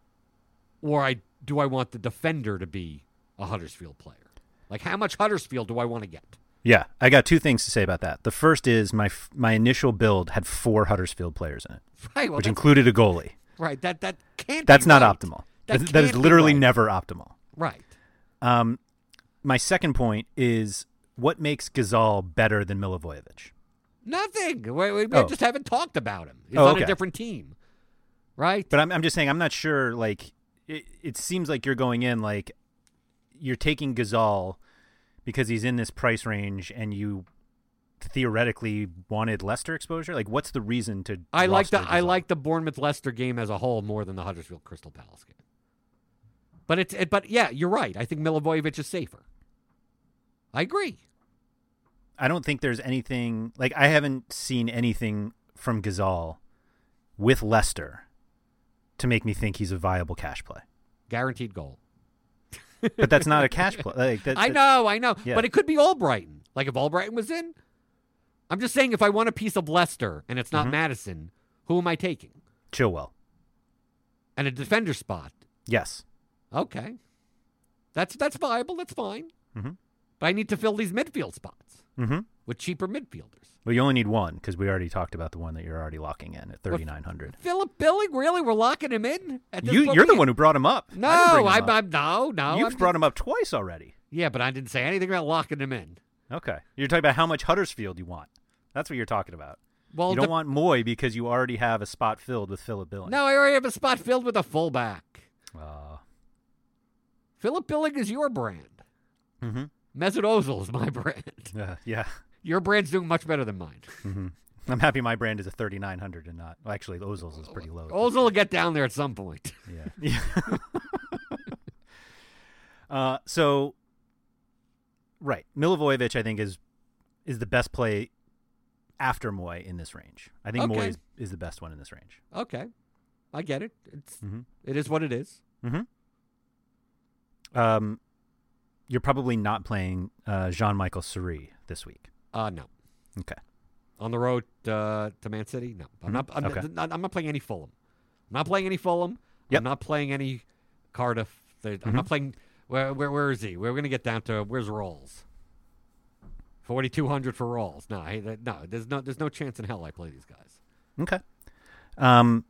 or I do I want the defender to be a Huddersfield player? Like, how much Huddersfield do I want to get? Yeah, I got two things to say about that. The first is my f- my initial build had four Huddersfield players in it, Right, well, which that's- included a goalie. right. That that can't. That's be not right. optimal. That, That, that is can't be literally right. never optimal. right. Um, my second point is what makes Ghazal better than Milivojevic? Nothing. We, we, we Oh. just haven't talked about him. He's Oh, on okay. a different team, right? But I'm I'm just saying I'm not sure. Like it, it seems like you're going in like you're taking Ghazal because he's in this price range and you theoretically wanted Leicester exposure. Like, what's the reason to? I like the roster I Ghazal? like the Bournemouth Leicester game as a whole more than the Huddersfield Crystal Palace game. But it's it, but yeah, you're right. I think Milivojevic is safer. I agree. I don't think there's anything like I haven't seen anything from Ghazal with Leicester to make me think he's a viable cash play. Guaranteed goal. But that's not a cash play. Like, that, I that- know, I know. Yeah. But it could be Albrighton. Like if Albrighton was in. I'm just saying if I want a piece of Leicester and it's not Mhm. Madison, who am I taking? Chilwell. And a defender spot. Yes. Okay. That's that's viable, that's fine. Mhm. But I need to fill these midfield spots Mm-hmm. with cheaper midfielders. Well, you only need one because we already talked about the one that you're already locking in at thirty-nine hundred. Philip Billing, really? We're locking him in? At this You, point? you're the one who brought him up. No, I didn't bring him I'm, up. I'm no, no. You've I'm brought him up twice already. Yeah, but I didn't say anything about locking him in. Okay. You're talking about how much Huddersfield you want. That's what you're talking about. Well, you don't the, want Moy because you already have a spot filled with Philip Billing. No, I already have a spot filled with a fullback. Uh, Philip Billing is your brand. mm-hmm. Mesut Ozil is my brand. Uh, yeah. Your brand's doing much better than mine. Mm-hmm. I'm happy my brand is a thirty-nine hundred and not. Well, actually, Ozil's is pretty low. Ozil will get down there at some point. Yeah. Yeah. uh, so, right. Milivojevic, I think, is is the best play after Moy in this range. I think Okay. Moy is, is the best one in this range. Okay. I get it. It's Mm-hmm. it is what it is. Mm-hmm. Um, you're probably not playing uh, Jean-Michel Seri this week. Uh no. Okay. On the road uh, to Man City? No. I'm not I'm, Okay. not I'm not playing any Fulham. I'm not playing any Fulham. Yep. I'm not playing any Cardiff. I'm Mhm. not playing where where where is he? We're going to get down to where's Rawls? forty-two hundred for Rawls. No, I, no, there's no there's no chance in hell I play these guys. Okay. Um,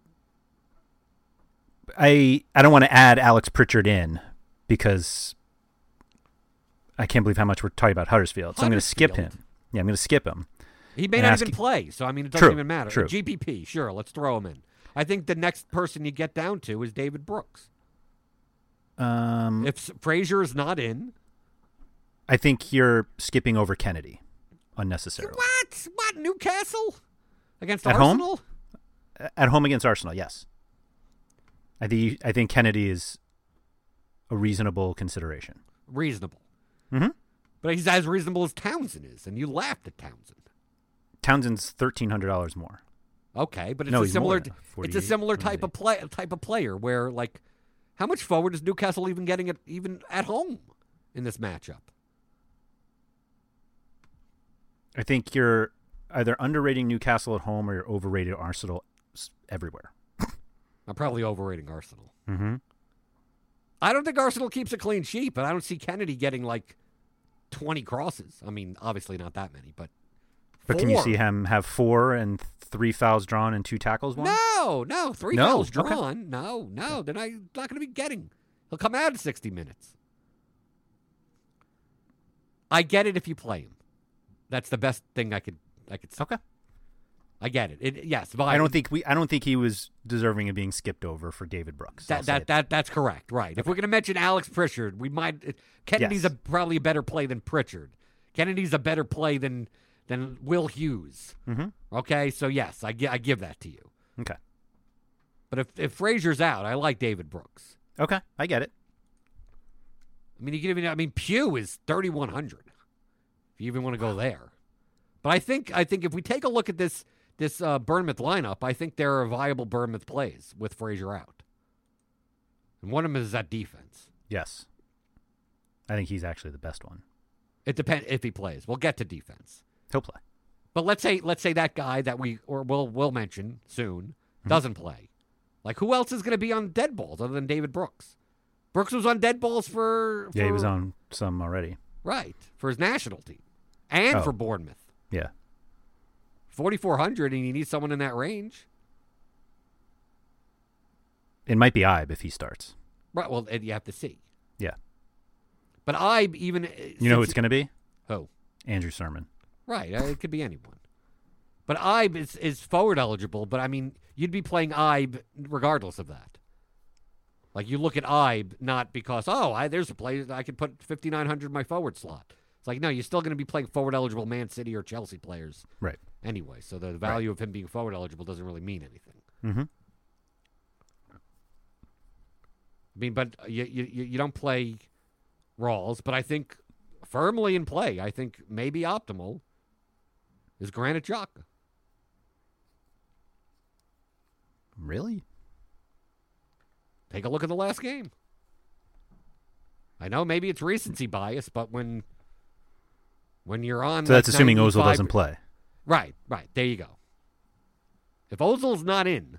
I I don't want to add Alex Pritchard in because I can't believe how much we're talking about Huddersfield. So I'm going to skip Huddersfield. him. Yeah, I'm going to skip him. He may And not ask even you- play, so I mean it doesn't True, even matter. true. G P P, sure, let's throw him in. I think the next person you get down to is David Brooks. Um, If Frazier is not in, I think you're skipping over Kennedy unnecessarily. what? What? Newcastle against At home? Arsenal? At home against Arsenal, yes. I think I think Kennedy is a reasonable consideration. Reasonable. Mm-hmm. But he's as reasonable as Townsend is, and you laughed at Townsend. Townsend's thirteen hundred dollars more. Okay, but it's No, a he's similar more. it's a forty-eight, similar type forty-eight. of play type of player where like how much forward is Newcastle even getting it even at home in this matchup? I think you're either underrating Newcastle at home or you're overrated Arsenal s- everywhere. I'm probably overrating Arsenal. Mm-hmm. I don't think Arsenal keeps a clean sheet, but I don't see Kennedy getting like twenty crosses. I mean, obviously not that many, but But can you four. see him have four and three fouls drawn and two tackles won? No, no, three No? fouls Okay. drawn. No, no, they're not, not going to be getting. He'll come out in sixty minutes. I get it if you play him. That's the best thing I could I could say. Okay. I get it. it yes, but I don't think we. I don't think he was deserving of being skipped over for David Brooks. I'll that say that, it. that that's correct. Right. If we're going to mention Alex Pritchard, we might. Kennedy's Yes. a, probably a better play than Pritchard. Kennedy's a better play than than Will Hughes. Mhm. Okay, so yes, I, gi- I give that to you. Okay. But if if Frazier's out, I like David Brooks. Okay, I get it. I mean, you can even. I mean, Pugh is thirty one hundred. If you even want to go there, but I think I think if we take a look at this this uh, Bournemouth lineup, I think there are viable Bournemouth plays with Frazier out, and one of them is that defense. Yes. I think he's actually the best one. It depends if he plays. We'll get to defense, He'll play. but let's say let's say that guy that we or we'll we'll mention soon doesn't play. Like who else is going to be on dead balls other than David Brooks? Brooks was on dead balls for, for Yeah, he was on some already. right for his national team and Oh. for Bournemouth. Yeah. forty-four hundred, and you need someone in that range. It might be Ibe if he starts. Right, well, and you have to see. Yeah. But I even... You know who it's going to be? Who? Andrew Sermon. Right, uh, it could be anyone. But Ibe is, is forward eligible, but I mean, you'd be playing Ibe regardless of that. Like, you look at Ibe, not because, oh, I, there's a play, I could put fifty-nine hundred in my forward slot. It's like, no, you're still going to be playing forward eligible Man City or Chelsea players Right. anyway, so the value of him being forward eligible doesn't really mean anything. Mm-hmm. I mean, but you you you don't play Rawls, but I think firmly in play. I think maybe optimal is Granit Xhaka. Really? Take a look at the last game. I know maybe it's recency bias, but when when you're on, So like that's assuming Ozil ninety-five doesn't play. Right, right. There you go. If Ozil's not in,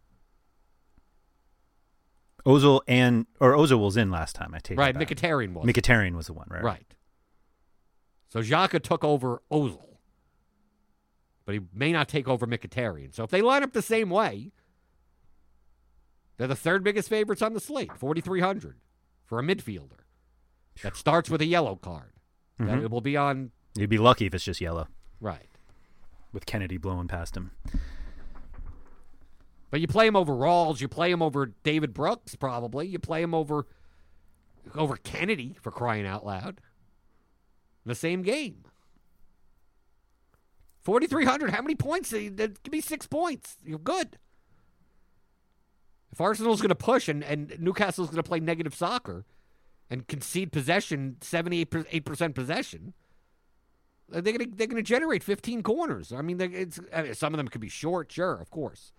Ozil and or Ozil was in last time. I take right, it back. Mkhitaryan was. Mkhitaryan was the one, right? Right. So Xhaka took over Ozil, but he may not take over Mkhitaryan. So if they line up the same way, they're the third biggest favorites on the slate, forty-three hundred for a midfielder that starts with a yellow card. That Mhm. it will be on You'd be lucky if it's just yellow. Right. With Kennedy blowing past him. But you play him over Rawls. You play him over David Brooks, probably. You play him over over Kennedy, for crying out loud. In the same game. forty-three hundred. How many points? Give me six points. You're good. If Arsenal's going to push and, and Newcastle's going to play negative soccer and concede possession, seventy-eight percent possession, they're going to they're going to generate fifteen corners. I mean, it's I mean, some of them could be short, sure, of course.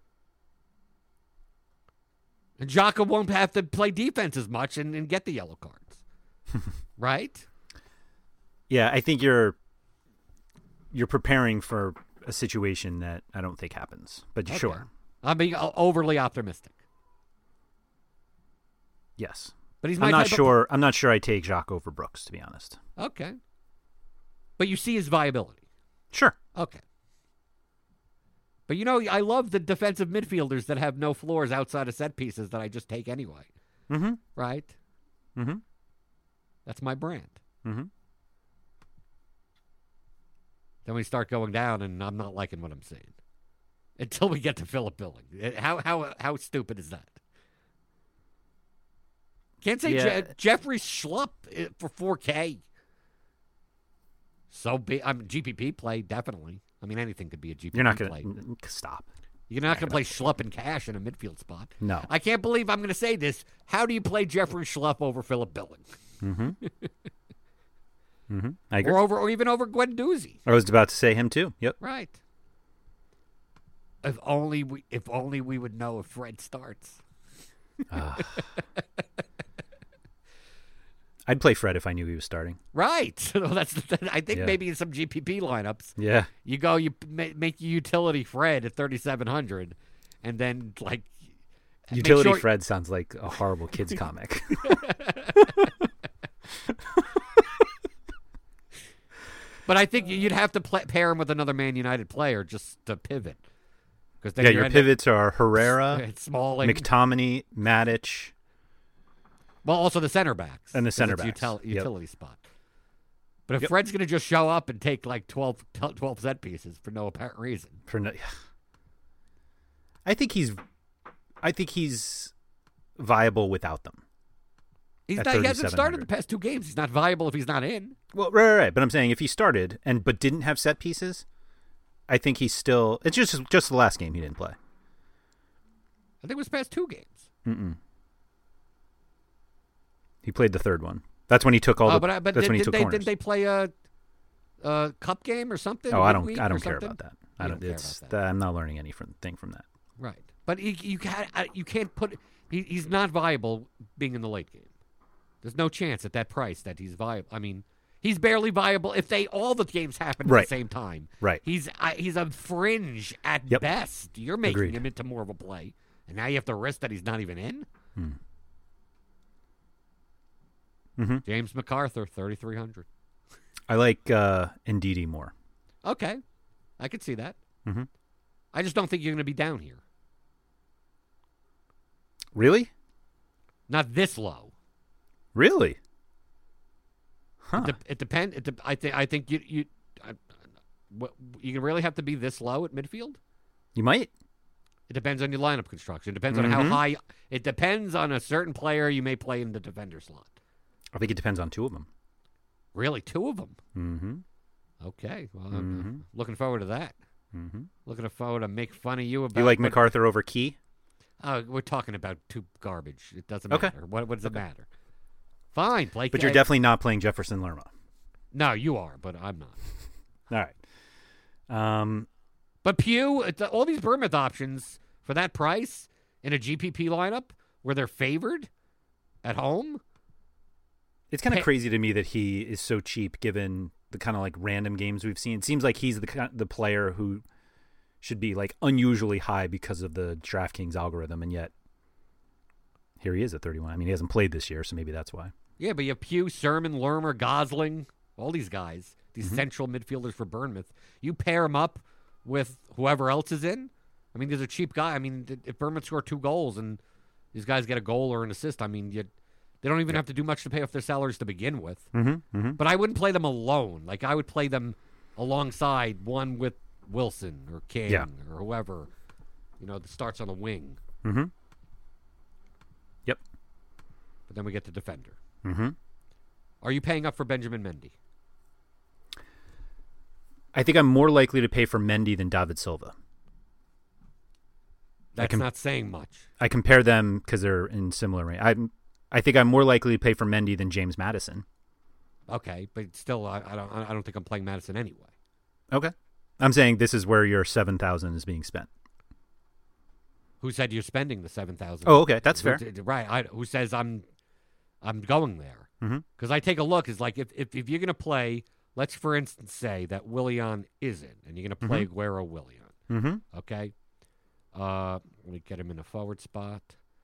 And Xhaka won't have to play defense as much and, and get the yellow cards. Right? Yeah, I think you're you're preparing for a situation that I don't think happens. But Okay. sure. I'm being overly optimistic. Yes. But he's I'm my not type of- sure I'm not sure I take Jacques over Brooks, to be honest. Okay. But you see his viability. Sure. Okay. But, you know, I love the defensive midfielders that have no floors outside of set pieces that I just take anyway. Mm-hmm. Right? Mm-hmm. That's my brand. Mm-hmm. Then we start going down, and I'm not liking what I'm seeing. Until we get to Philip Billing. How how how stupid is that? Can't say Yeah. Je- Jeffrey Schlupp uh, for four K. So big. I mean, G P P play, definitely. I mean, anything could be a G P P You're not play. going to stop. You're not going to play Schlupp and Cash in a midfield spot. No. I can't believe I'm going to say this. How do you play Jeffrey Schlupp over Philip Billing? Mm-hmm. mm-hmm. I agree. Or over, or even over Guendouzi? I was about to say him too. Yep. Right. If only we, if only we would know if Fred starts. Uh, I'd play Fred if I knew he was starting. Right. So that's. The, I think Yeah. maybe in some G P P lineups, Yeah. you go, you ma- make your utility Fred at thirty-seven hundred, and then like make Utility sure- Fred sounds like a horrible kid's comic. But I think you'd have to play, pair him with another Man United player just to pivot. Because Yeah, your pivots are Herrera, Smalling, McTominay, Matic. well, also the center backs And the 'cause center it's backs. util- Yep. utility spot. But if Yep. Fred's going to just show up and take like twelve, twelve set pieces for no apparent reason, For no, I think he's, I think he's viable without them. he's At not. He hasn't started the thirty-seven hundred. past two games. He's not viable if he's not in. Well, right, right, right. But I'm saying if he started and but didn't have set pieces, I think he's still. It's just just the last game he didn't play. I think it was past two games. Mm-mm. He played the third one. That's when he took all Oh, the. but I- but that's did, when he did took they, corners. didn't they play a, a cup game or something? oh, I don't. midweek I or don't care something? about that. I You don't. don't care it's. about that. I'm not learning anything from that. Right, but you you can't uh, you can't put he, he's not viable being in the late game. There's no chance at that price that he's viable. I mean, he's barely viable if they all the games happen at Right. the same time. Right. He's uh, he's a fringe at Yep. best. You're making Agreed. him into more of a play, and now you have to risk that he's not even in. Hmm. Mm-hmm. James MacArthur, thirty-three hundred. I like uh, Ndidi more. Okay, I could see that. Mm-hmm. I just don't think you're going to be down here. Really? Not this low. Really? Huh. It, de- it depends. It de- I think. I think you you. I, what, you really have to be this low at midfield. You might. It depends on your lineup construction. It depends on Mhm. how high. It depends on a certain player you may play in the defender slot. I think it depends on two of them. Really, two of them. Mm-hmm. Okay. Well, I'm Mhm. looking forward to that. Mm-hmm. Looking forward to make fun of you about. You like what- MacArthur over Key? Uh, we're talking about two garbage. It doesn't Okay. matter. What, what does it matter? Fine, play. But you're definitely not playing Jefferson Lerma. No, you are, but I'm not. All right. Um, But Pew, it's- all these Bournemouth options for that price in a G P P lineup where they're favored at home. it's kind of Hey. crazy to me that he is so cheap given the kind of like random games we've seen. It seems like he's the ki- the player who should be like unusually high because of the DraftKings algorithm, and yet here he is at thirty-one. I mean, he hasn't played this year, so maybe that's why. Yeah, but you have Pew, Sermon, Lermer, Gosling, all these guys, these Mm-hmm. central midfielders for Bournemouth. You pair them up with whoever else is in. I mean, there's a cheap guy. I mean, if Bournemouth score two goals and these guys get a goal or an assist, I mean, you They don't even have to do much to pay off their salaries to begin with. Mm-hmm, mm-hmm. But I wouldn't play them alone. Like, I would play them alongside one with Wilson or King Yeah. or whoever, you know, that starts on the wing. Mm-hmm. Yep. But then we get the defender. Mm-hmm. Are you paying up for Benjamin Mendy? I think I'm more likely to pay for Mendy than David Silva. That's com- not saying much. I compare them because they're in similar range. I I think I'm more likely to pay for Mendy than James Madison. Okay, but still, I, I don't. I don't think I'm playing Madison anyway. Okay. I'm saying this is where your seven thousand is being spent. Who said you're spending the seven thousand? Oh, okay, that's Who- fair. Right. I, who says I'm I'm going there? Mhm. Because I take a look. It's like if, if if you're going to play, let's for instance say that Willian is in, and you're going to play Aguero Willian. Mm-hmm. Okay. Uh, let me get him in a forward spot.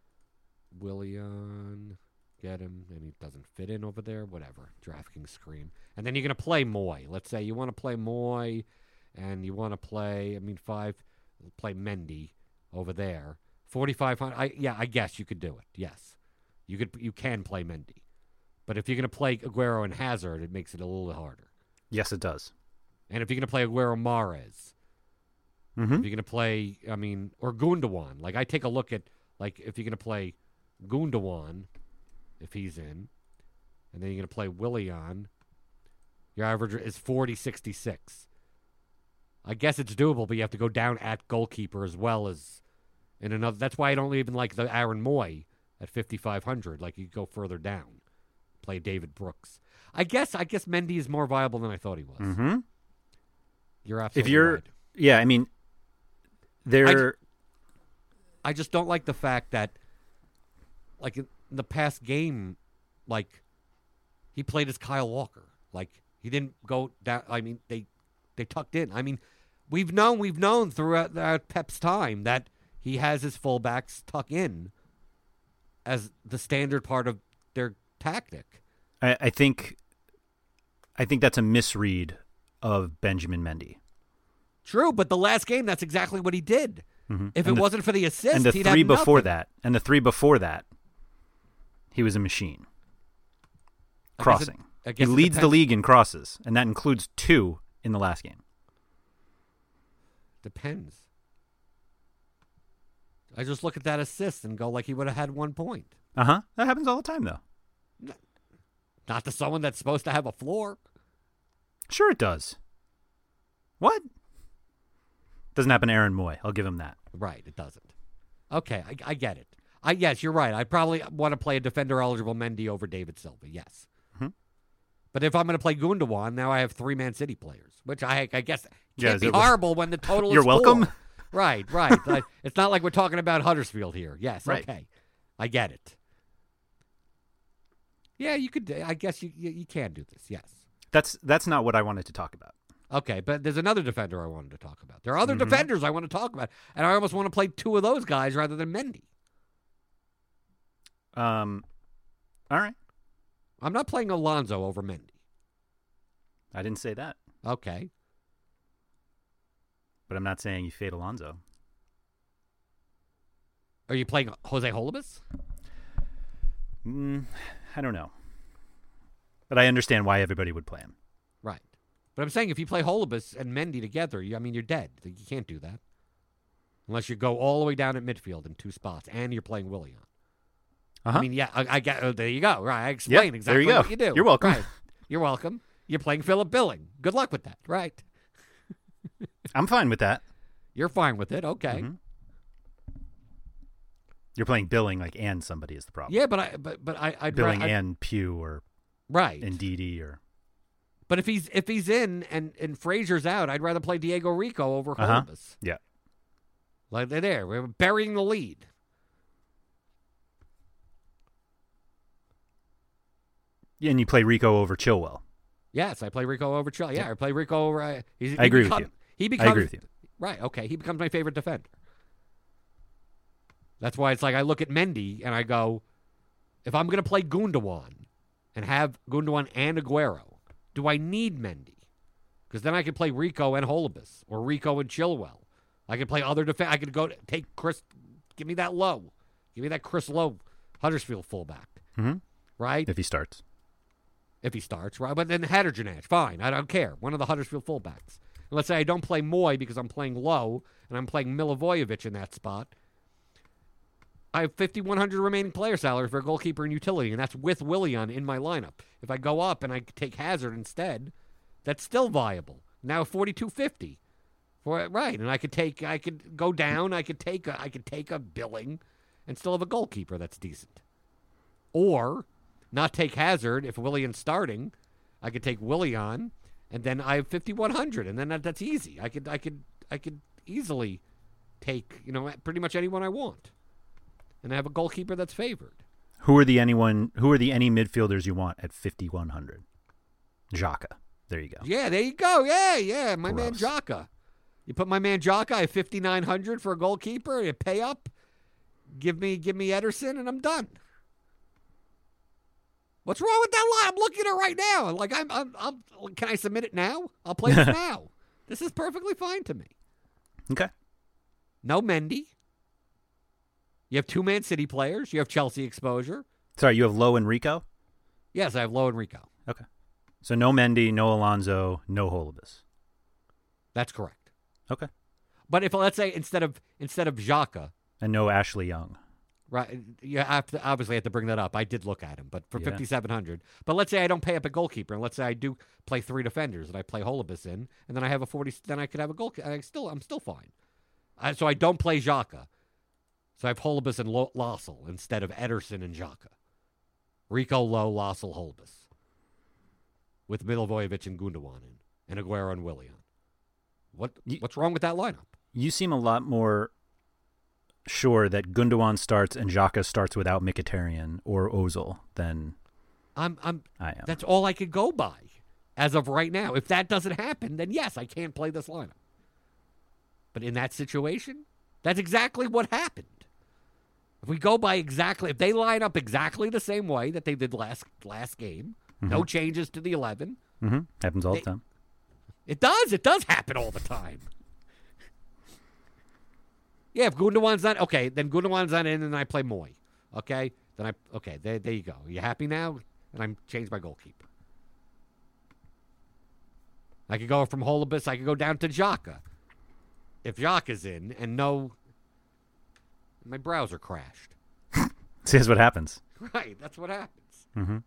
Willian, get him, and he doesn't fit in over there. Whatever. DraftKings screen, and then you're going to play Moy. Let's say you want to play Moy, and you want to play. I mean, five. Play Mendy over there. forty-five hundred. I yeah. I guess you could do it. Yes, you could. You can play Mendy, but if you're going to play Aguero and Hazard, it makes it a little harder. Yes, it does. And if you're going to play Aguero Mahrez. Mm-hmm. If you're going to play, I mean, or Gundogan. Like, I take a look at, like, if you're going to play Gundogan, if he's in, and then you're going to play Willian, your average is forty sixty-six. I guess it's doable, but you have to go down at goalkeeper as well as in another. That's why I don't even like the Aaron Moy at fifty-five hundred. Like, you go further down. Play David Brooks. I guess I guess Mendy is more viable than I thought he was. Mm-hmm. You're absolutely If you're, right. yeah, I mean, they're. I just don't like the fact that, like, in the past game, like, he played as Kyle Walker. Like, he didn't go down. I mean, they they tucked in. I mean, we've known, we've known throughout, throughout Pep's time that he has his fullbacks tuck in as the standard part of their tactic. I, I think. I think that's a misread of Benjamin Mendy. True, but the last game, that's exactly what he did. Mm-hmm. If and it the, wasn't for the assist, and the he'd three have before nothing. that, and the three before that, he was a machine. I guess it- Crossing. I He guess it leads the depends. league in crosses, and that includes two in the last game. Depends. I just look at that assist and go like he would have had one point. Uh huh. That happens all the time, though. Not to someone that's supposed to have a floor. Sure, it does. What? Doesn't happen to Aaron Moy. I'll give him that. Right, it doesn't. Okay, I, I get it. I yes, you're right. I probably want to play a defender eligible Mendy over David Silva. Yes, Mhm. but if I'm going to play Gundogan, now I have three Man City players, which I I guess Yeah, can't is be it- horrible when the total. You're is welcome. four. Right, right. Like, it's not like we're talking about Huddersfield here. Yes, Right. okay, I get it. Yeah, you could. I guess you you, you can do this. Yes. That's that's not what I wanted to talk about. Okay, but there's another defender I wanted to talk about. There are other Mhm. defenders I want to talk about, and I almost want to play two of those guys rather than Mendy. Um, all right. I'm not playing Alonso over Mendy. I didn't say that, Okay. but I'm not saying you fade Alonso. Are you playing Jose Holebas? Mm, I don't know, but I understand why everybody would play him. Right. But I'm saying if you play Holebas and Mendy together, you, I mean, you're dead. You can't do that. Unless you go all the way down at midfield in two spots and you're playing Willian. Uh-huh. I mean, yeah, I, I get. Oh, there you go. Right. I explain Yep, exactly there you go. what you do. You're welcome. Right. You're welcome. You're playing Philip Billing. Good luck with that. Right. I'm fine with that. You're fine with it. Okay. Mhm. You're playing Billing like and somebody is the problem. Yeah, but I but but I I'd Billing ra- I'd- and Pugh or right. Ndidi or But if he's if he's in and and Frazier's out, I'd rather play Diego Rico over Uh-huh. Holebas. yeah. Like they're there. We're burying the lead. Yeah, and you play Rico over Chilwell. Yes, I play Rico over Chill. Yeah, I play Rico over. Uh, he's, I he agree with become- you. He I becomes agree with you. right. Okay, he becomes my favorite defender. That's why it's like I look at Mendy and I go, if I'm going to play Gundogan and have Gundogan and Aguero, do I need Mendy? Because then I could play Rico and Holebas or Rico and Chilwell. I could play other defense. I could go to, take Chris. Give me that low. Give me that Chris Lowe, Huddersfield fullback. Mhm. right? If he starts. If he starts, right? But then Hadrjanach, fine. I don't care. One of the Huddersfield fullbacks. And let's say I don't play Moy because I'm playing low, and I'm playing Milivojevic in that spot. I have fifty-one hundred remaining player salary for a goalkeeper and utility, and that's with Willian in my lineup. If I go up and I take Hazard instead, that's still viable. Now forty-two fifty. For right, and I could take, I could go down, I could take, a, I could take a Billing, and still have a goalkeeper that's decent. Or not take Hazard if Willian's starting. I could take Willian, and then I have fifty-one hundred, and then that, that's easy. I could, I could, I could easily take, you know, pretty much anyone I want, and I have a goalkeeper that's favored. Who are the anyone? Who are the any midfielders you want at fifty-one hundred? Xhaka. There you go. Yeah, there you go. Yeah, yeah, my Gross. man Xhaka. You put my man Xhaka at fifty-nine hundred for a goalkeeper. You pay up. Give me, give me Ederson, and I'm done. What's wrong with that line? I'm looking at it right now. Like I'm, I'm, I'm can I submit it now? I'll play this now. This is perfectly fine to me. Okay. No Mendy. You have two Man City players. You have Chelsea exposure. Sorry, you have Lowe and Rico? Yes, I have Lowe and Rico. Okay. So no Mendy, no Alonso, no Holebas. That's correct. Okay. But if let's say instead of instead of Xhaka, And no Ashley Young. right? You have to obviously have to bring that up. I did look at him, but for Yeah. fifty-seven hundred. But let's say I don't pay up a goalkeeper, and let's say I do play three defenders, and I play Holebas in, and then I have a forty. Then I could have a goal. I still, I'm still fine. I, so I don't play Xhaka. So I have Holebas and Lo- Lossell instead of Ederson and Xhaka. Rico, Lowe, Lossell, Holebas, with Milivojevic and Gundogan in, and Aguero and Willian. What You- what's wrong with that lineup? You seem a lot more sure that Gundogan starts and Xhaka starts without Mkhitaryan or Ozil than I'm I'm I am. That's all I could go by as of right now. If that doesn't happen, then yes, I can't play this lineup. But in that situation, that's exactly what happened. If we go by exactly, if they line up exactly the same way that they did last last game, Mm-hmm. no changes to the eleven, Mm-hmm. Happens all They- the time. it does. It does happen all the time. Yeah, if Gundogan's not okay, then Gundogan's not in, and I play Moy. Okay, then I okay. There, there you go. Are you happy now? And I'm changed my goalkeeper. I could go from Holebas. I could go down to Xhaka. If Xhaka's in, and no, my browser crashed. See, that's what happens. Right, that's what happens. Mm-hmm.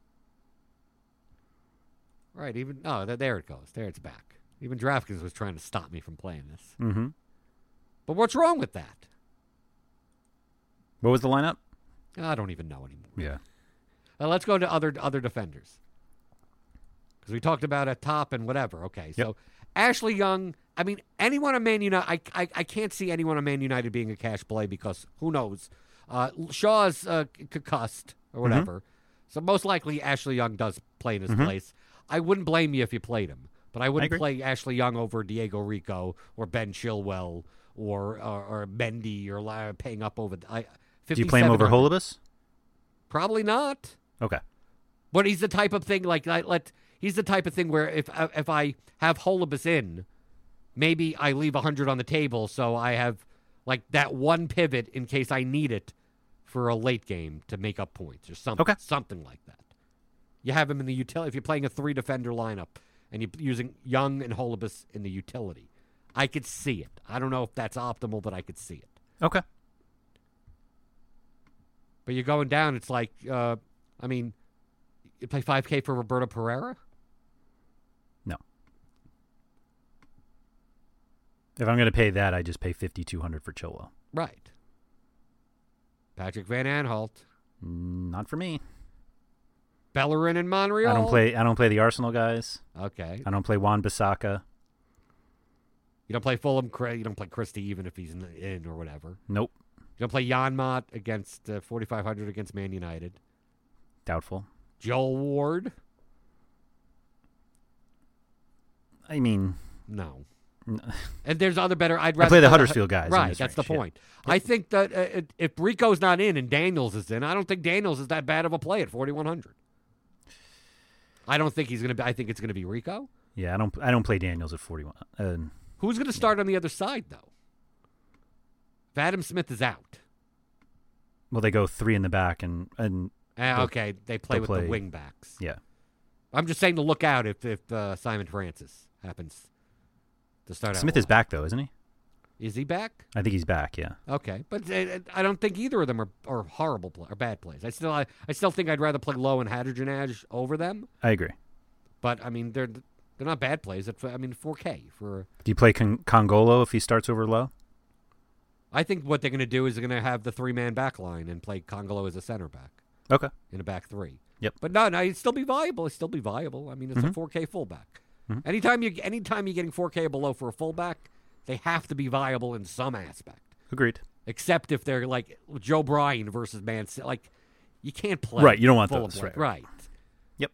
Right, even oh, there, there it goes. There it's back. Even DraftKings was trying to stop me from playing this. Mm-hmm. But what's wrong with that? What was the lineup? I don't even know anymore. Yeah. Uh, let's go to other other defenders. Because we talked about at top and whatever. Okay, so Yep. Ashley Young, I mean, anyone on Man United, I, I, I can't see anyone on Man United being a cash play because who knows? Uh, Shaw's uh, concussed or whatever. So most likely Ashley Young does play in his Mhm. place. I wouldn't blame you if you played him. But I wouldn't agree. play Ashley Young over Diego Rico or Ben Chilwell or or, or Mendy or uh, paying up over. I, Do you play him over fifty-seven hundred. Holebas? Probably not. Okay. But he's the type of thing like I let. He's the type of thing where if if I have Holebas in, maybe I leave a hundred on the table, so I have like that one pivot in case I need it for a late game to make up points or something. Okay. Something like that. You have him in the utility. If you're playing a three defender lineup and you're using Young and Holebas in the utility, I could see it. I don't know if that's optimal, but I could see it. Okay. But you're going down. It's like, uh, I mean, you play five K for Roberto Pereira. No. If I'm going to pay that, I just pay fifty-two hundred for Chilwell. Right. Patrick Van Aanholt. Mm, Not for me. Bellerin and Monreal. I don't play. I don't play the Arsenal guys. Okay. I don't play Wan Bissaka. You don't play Fulham. You don't play Christie even if he's in, in or whatever. Nope. You don't play Janmat against uh, forty-five hundred against Man United. Doubtful. Joel Ward. I mean, No. n- And there's other better. I'd rather play the play Huddersfield guys in Right. this That's range, the yeah. point. I think that uh, if Rico's not in and Daniels is in, I don't think Daniels is that bad of a play at forty-one hundred. I don't think he's going to be. I think it's going to be Rico. yeah, I don't. I don't play Daniels at forty-one. Uh, Who's going to start on the other side, though? If Adam Smith is out. well, they go three in the back, and and Uh, okay, they play with play- the wing backs. Yeah. I'm just saying to look out if if uh, Simon Francis happens to start out. Smith is wide. back, though, isn't he? Is he back? I think he's back, yeah. Okay, but uh, I don't think either of them are, are horrible play, or bad plays. I still I, I still think I'd rather play Lowe and Hadjianaj over them. I agree. But I mean, they're they're not bad plays. At, I mean, four K for. Do you play Con- Congolo if he starts over Low? I think what they're going to do is they're going to have the three man back line and play Congolo as a center back Okay. in a back three. Yep. But no, no, it'd still be viable. It'd still be viable. I mean, it's Mhm. a four K fullback. Mhm. Anytime you anytime you're getting four K or below for a fullback, they have to be viable in some aspect. Agreed. Except if they're like Joe Bryan versus Man City. Like, you can't play. Right, you don't want full those, of play. right, Right. Yep.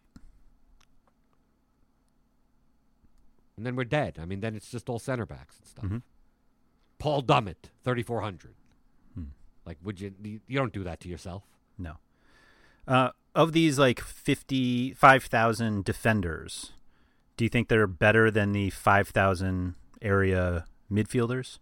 And then we're dead. I mean, then it's just all center backs and stuff. Mhm. Paul Dummett, thirty-four hundred. Hmm. Like, would you, you... You don't do that to yourself. No. Uh, of these, like, fifty-five thousand defenders, do you think they're better than the five thousand area midfielders?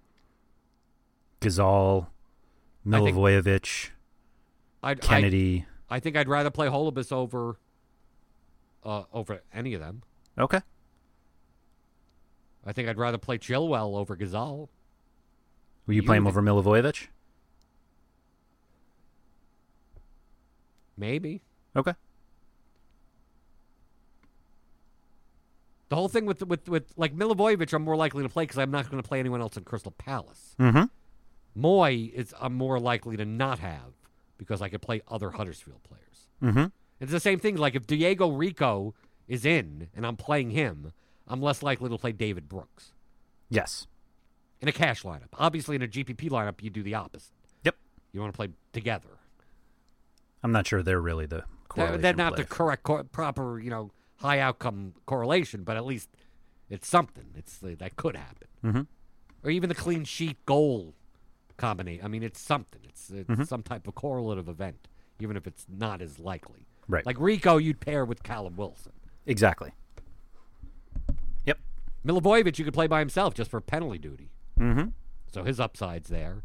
Gazal, I think- Milivojevic, I'd, Kennedy. I, I think I'd rather play Holubus over uh, over any of them. Okay. I think I'd rather play Chilwell over Gazal. Will you You play him think- over Milivojevic? Maybe. Okay. The whole thing with, with, with like, Milivojevic, I'm more likely to play because I'm not going to play anyone else in Crystal Palace. Mm-hmm. Moy is I'm more likely to not have because I could play other Huddersfield players. Mm-hmm. It's the same thing. Like if Diego Rico is in and I'm playing him, I'm less likely to play David Brooks Yes. in a cash lineup. Obviously, in a G P P lineup, you do the opposite. Yep. You want to play together. I'm not sure they're really the They're, correlation they're not play. the correct, cor- proper, you know, high outcome correlation, but at least it's something. It's that could happen, Mhm. or even the clean sheet goal combination. I mean, it's something. It's, it's Mhm. some type of correlative event, even if it's not as likely. Right. Like Rico, you'd pair with Callum Wilson. Exactly. Yep. Milivojevic, you could play by himself just for penalty duty. Mm-hmm. So his upside's there.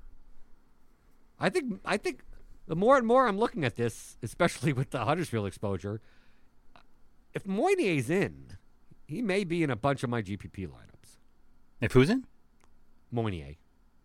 I think. I think the more and more I'm looking at this, especially with the Huddersfield exposure, if Moynier's in, he may be in a bunch of my G P P lineups. If who's in? Moynier.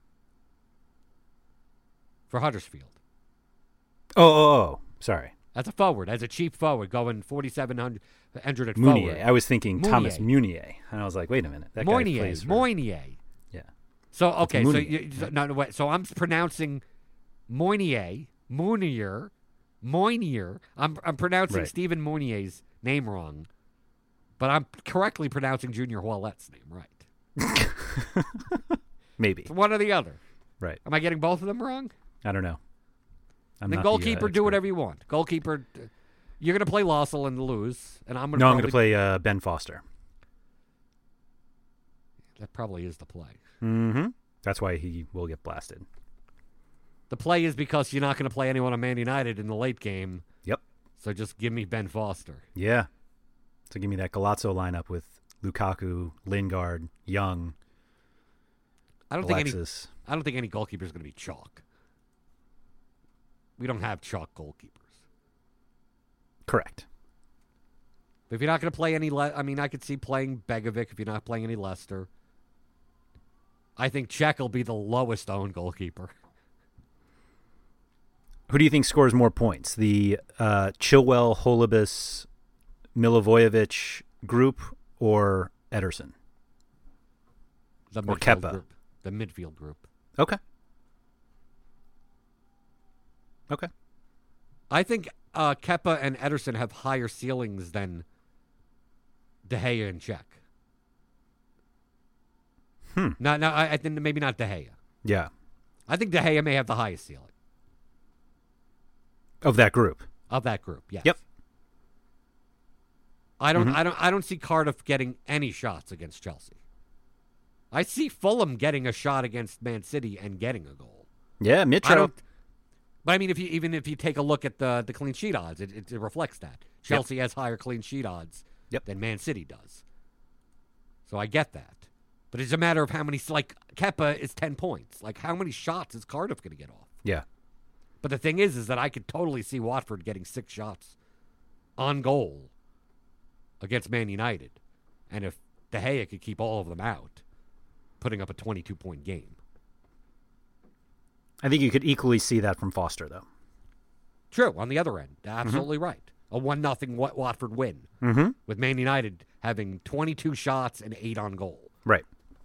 For Huddersfield. Oh, oh, oh. Sorry. As a forward, as a cheap forward, going forty-seven hundred at Mounier. forward. I was thinking Thomas Mounier. Munier. And I was like, wait a minute. That guy Moynier. plays for... Moynier. Yeah. So, okay, so, Mounier. you, so, no, no, wait, so I'm pronouncing Moynier, Mounier, Moynier. I'm, I'm pronouncing Right. Stephen Moynier's name wrong, but I'm correctly pronouncing Junior Wallet's name right. Maybe. It's one or the other. Right. Am I getting both of them wrong? I don't know. I'm the not goalkeeper, the, uh, do expert. whatever you want. Goalkeeper, uh, you're going to play Lossell and lose, and I'm going to No, I'm going to play uh, Ben Foster. That probably is the play. Mm-hmm. That's why he will get blasted. The play is because you're not going to play anyone on Man United in the late game, Yep. so just give me Ben Foster. Yeah. So give me that Galazzo lineup with Lukaku, Lingard, Young, I don't think any. Alexis. I don't think any goalkeeper is going to be chalk. We don't have chalk goalkeepers. Correct. But if you're not going to play any, Le- I mean, I could see playing Begovic if you're not playing any Leicester. I think Czech will be the lowest owned goalkeeper. Who do you think scores more points? The uh, Chilwell, Holubus, Milivojevic group or Ederson? The Or midfield Kepa. group. The midfield group. Okay. Okay. I think uh, Kepa and Ederson have higher ceilings than De Gea and Czech. Hmm. No, no, I, I think maybe not De Gea. Yeah. I think De Gea may have the highest ceiling Of that group. of that group. Yes. Yep. I don't. Mhm. I don't. I don't see Cardiff getting any shots against Chelsea. I see Fulham getting a shot against Man City and getting a goal. Yeah, I Mitro. don't. But I mean, if you even if you take a look at the the clean sheet odds, it, it, it reflects that Chelsea has higher clean sheet odds Yep. than Man City does. So I get that, but it's a matter of how many. Like Kepa is ten points. Like how many shots is Cardiff going to get off? Yeah. But the thing is, is that I could totally see Watford getting six shots on goal against Man United. And if De Gea could keep all of them out, putting up a twenty-two point game. I think you could equally see that from Foster, though. True, on the other end. Absolutely mm-hmm. right. A one nothing Watford win mm-hmm. with Man United having twenty-two shots and eight on goal. Right.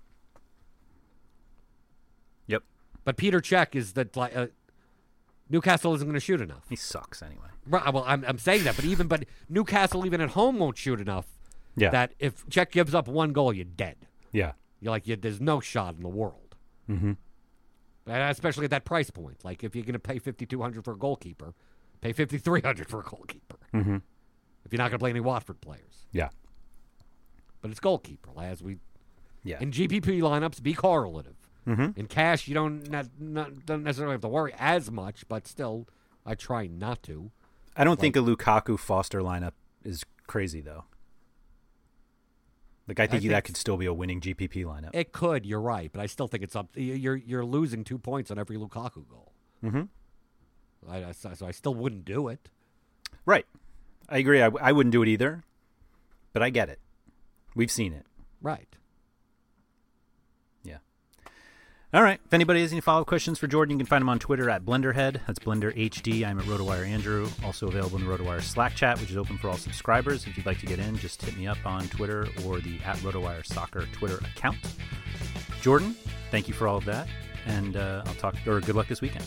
Yep. But Peter Cech is that like uh, Newcastle isn't going to shoot enough. He sucks anyway. Right. Well, I'm I'm saying that, but even but Newcastle even at home won't shoot enough. Yeah. That if Cech gives up one goal, you're dead. Yeah. You're like you, there's no shot in the world. Mm-hmm. And especially at that price point. Like if you're going to pay fifty-two hundred for a goalkeeper, pay fifty-three hundred for a goalkeeper. Mm-hmm. If you're not going to play any Watford players. Yeah. But it's goalkeeper, as we. Yeah. In G P P lineups, be correlative. Mm-hmm. In cash, you don't not, not don't necessarily have to worry as much, but still, I try not to. I don't like, think a Lukaku Foster lineup is crazy though. Like I think, I think that could still be a winning G P P lineup. It could, you're right, but I still think it's up. You're you're losing two points on every Lukaku goal. Mm-hmm. I, so I still wouldn't do it. Right. I agree. I, I wouldn't do it either, but I get it. We've seen it. Right. Yeah. All right. If anybody has any follow-up questions for Jordan, you can find him on Twitter at BlenderHead. That's Blender H D. I'm at RotoWire Andrew. Also available in the RotoWire Slack chat, which is open for all subscribers. If you'd like to get in, just hit me up on Twitter or the at RotoWire Soccer Twitter account. Jordan, thank you for all of that, and uh, I'll talk. Or good luck this weekend.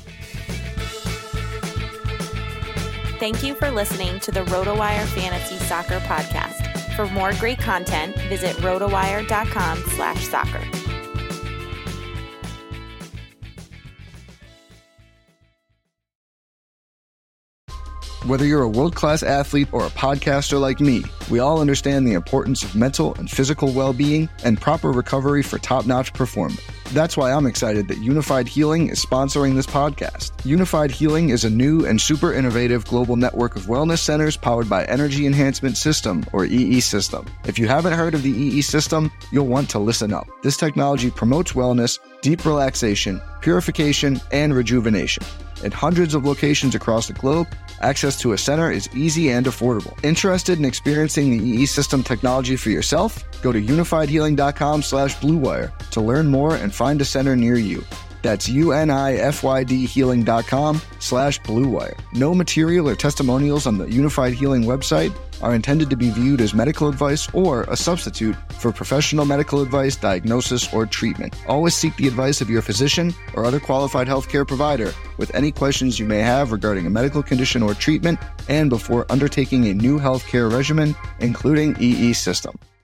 Thank you for listening to the RotoWire Fantasy Soccer Podcast. For more great content, visit rotowire.com slash soccer. Whether you're a world-class athlete or a podcaster like me, we all understand the importance of mental and physical well-being and proper recovery for top-notch performance. That's why I'm excited that Unified Healing is sponsoring this podcast. Unified Healing is a new and super innovative global network of wellness centers powered by Energy Enhancement System, or E E System. If you haven't heard of the E E System, you'll want to listen up. This technology promotes wellness, deep relaxation, purification, and rejuvenation. In hundreds of locations across the globe, access to a center is easy and affordable. Interested in experiencing the E E System technology for yourself? Go to unifiedhealing.com slash bluewire to learn more and find a center near you. That's U-N-I-F-Y-D healing.com slash bluewire. No material or testimonials on the Unified Healing website are intended to be viewed as medical advice or a substitute for professional medical advice, diagnosis, or treatment. Always seek the advice of your physician or other qualified healthcare provider with any questions you may have regarding a medical condition or treatment and before undertaking a new healthcare regimen, including E E System.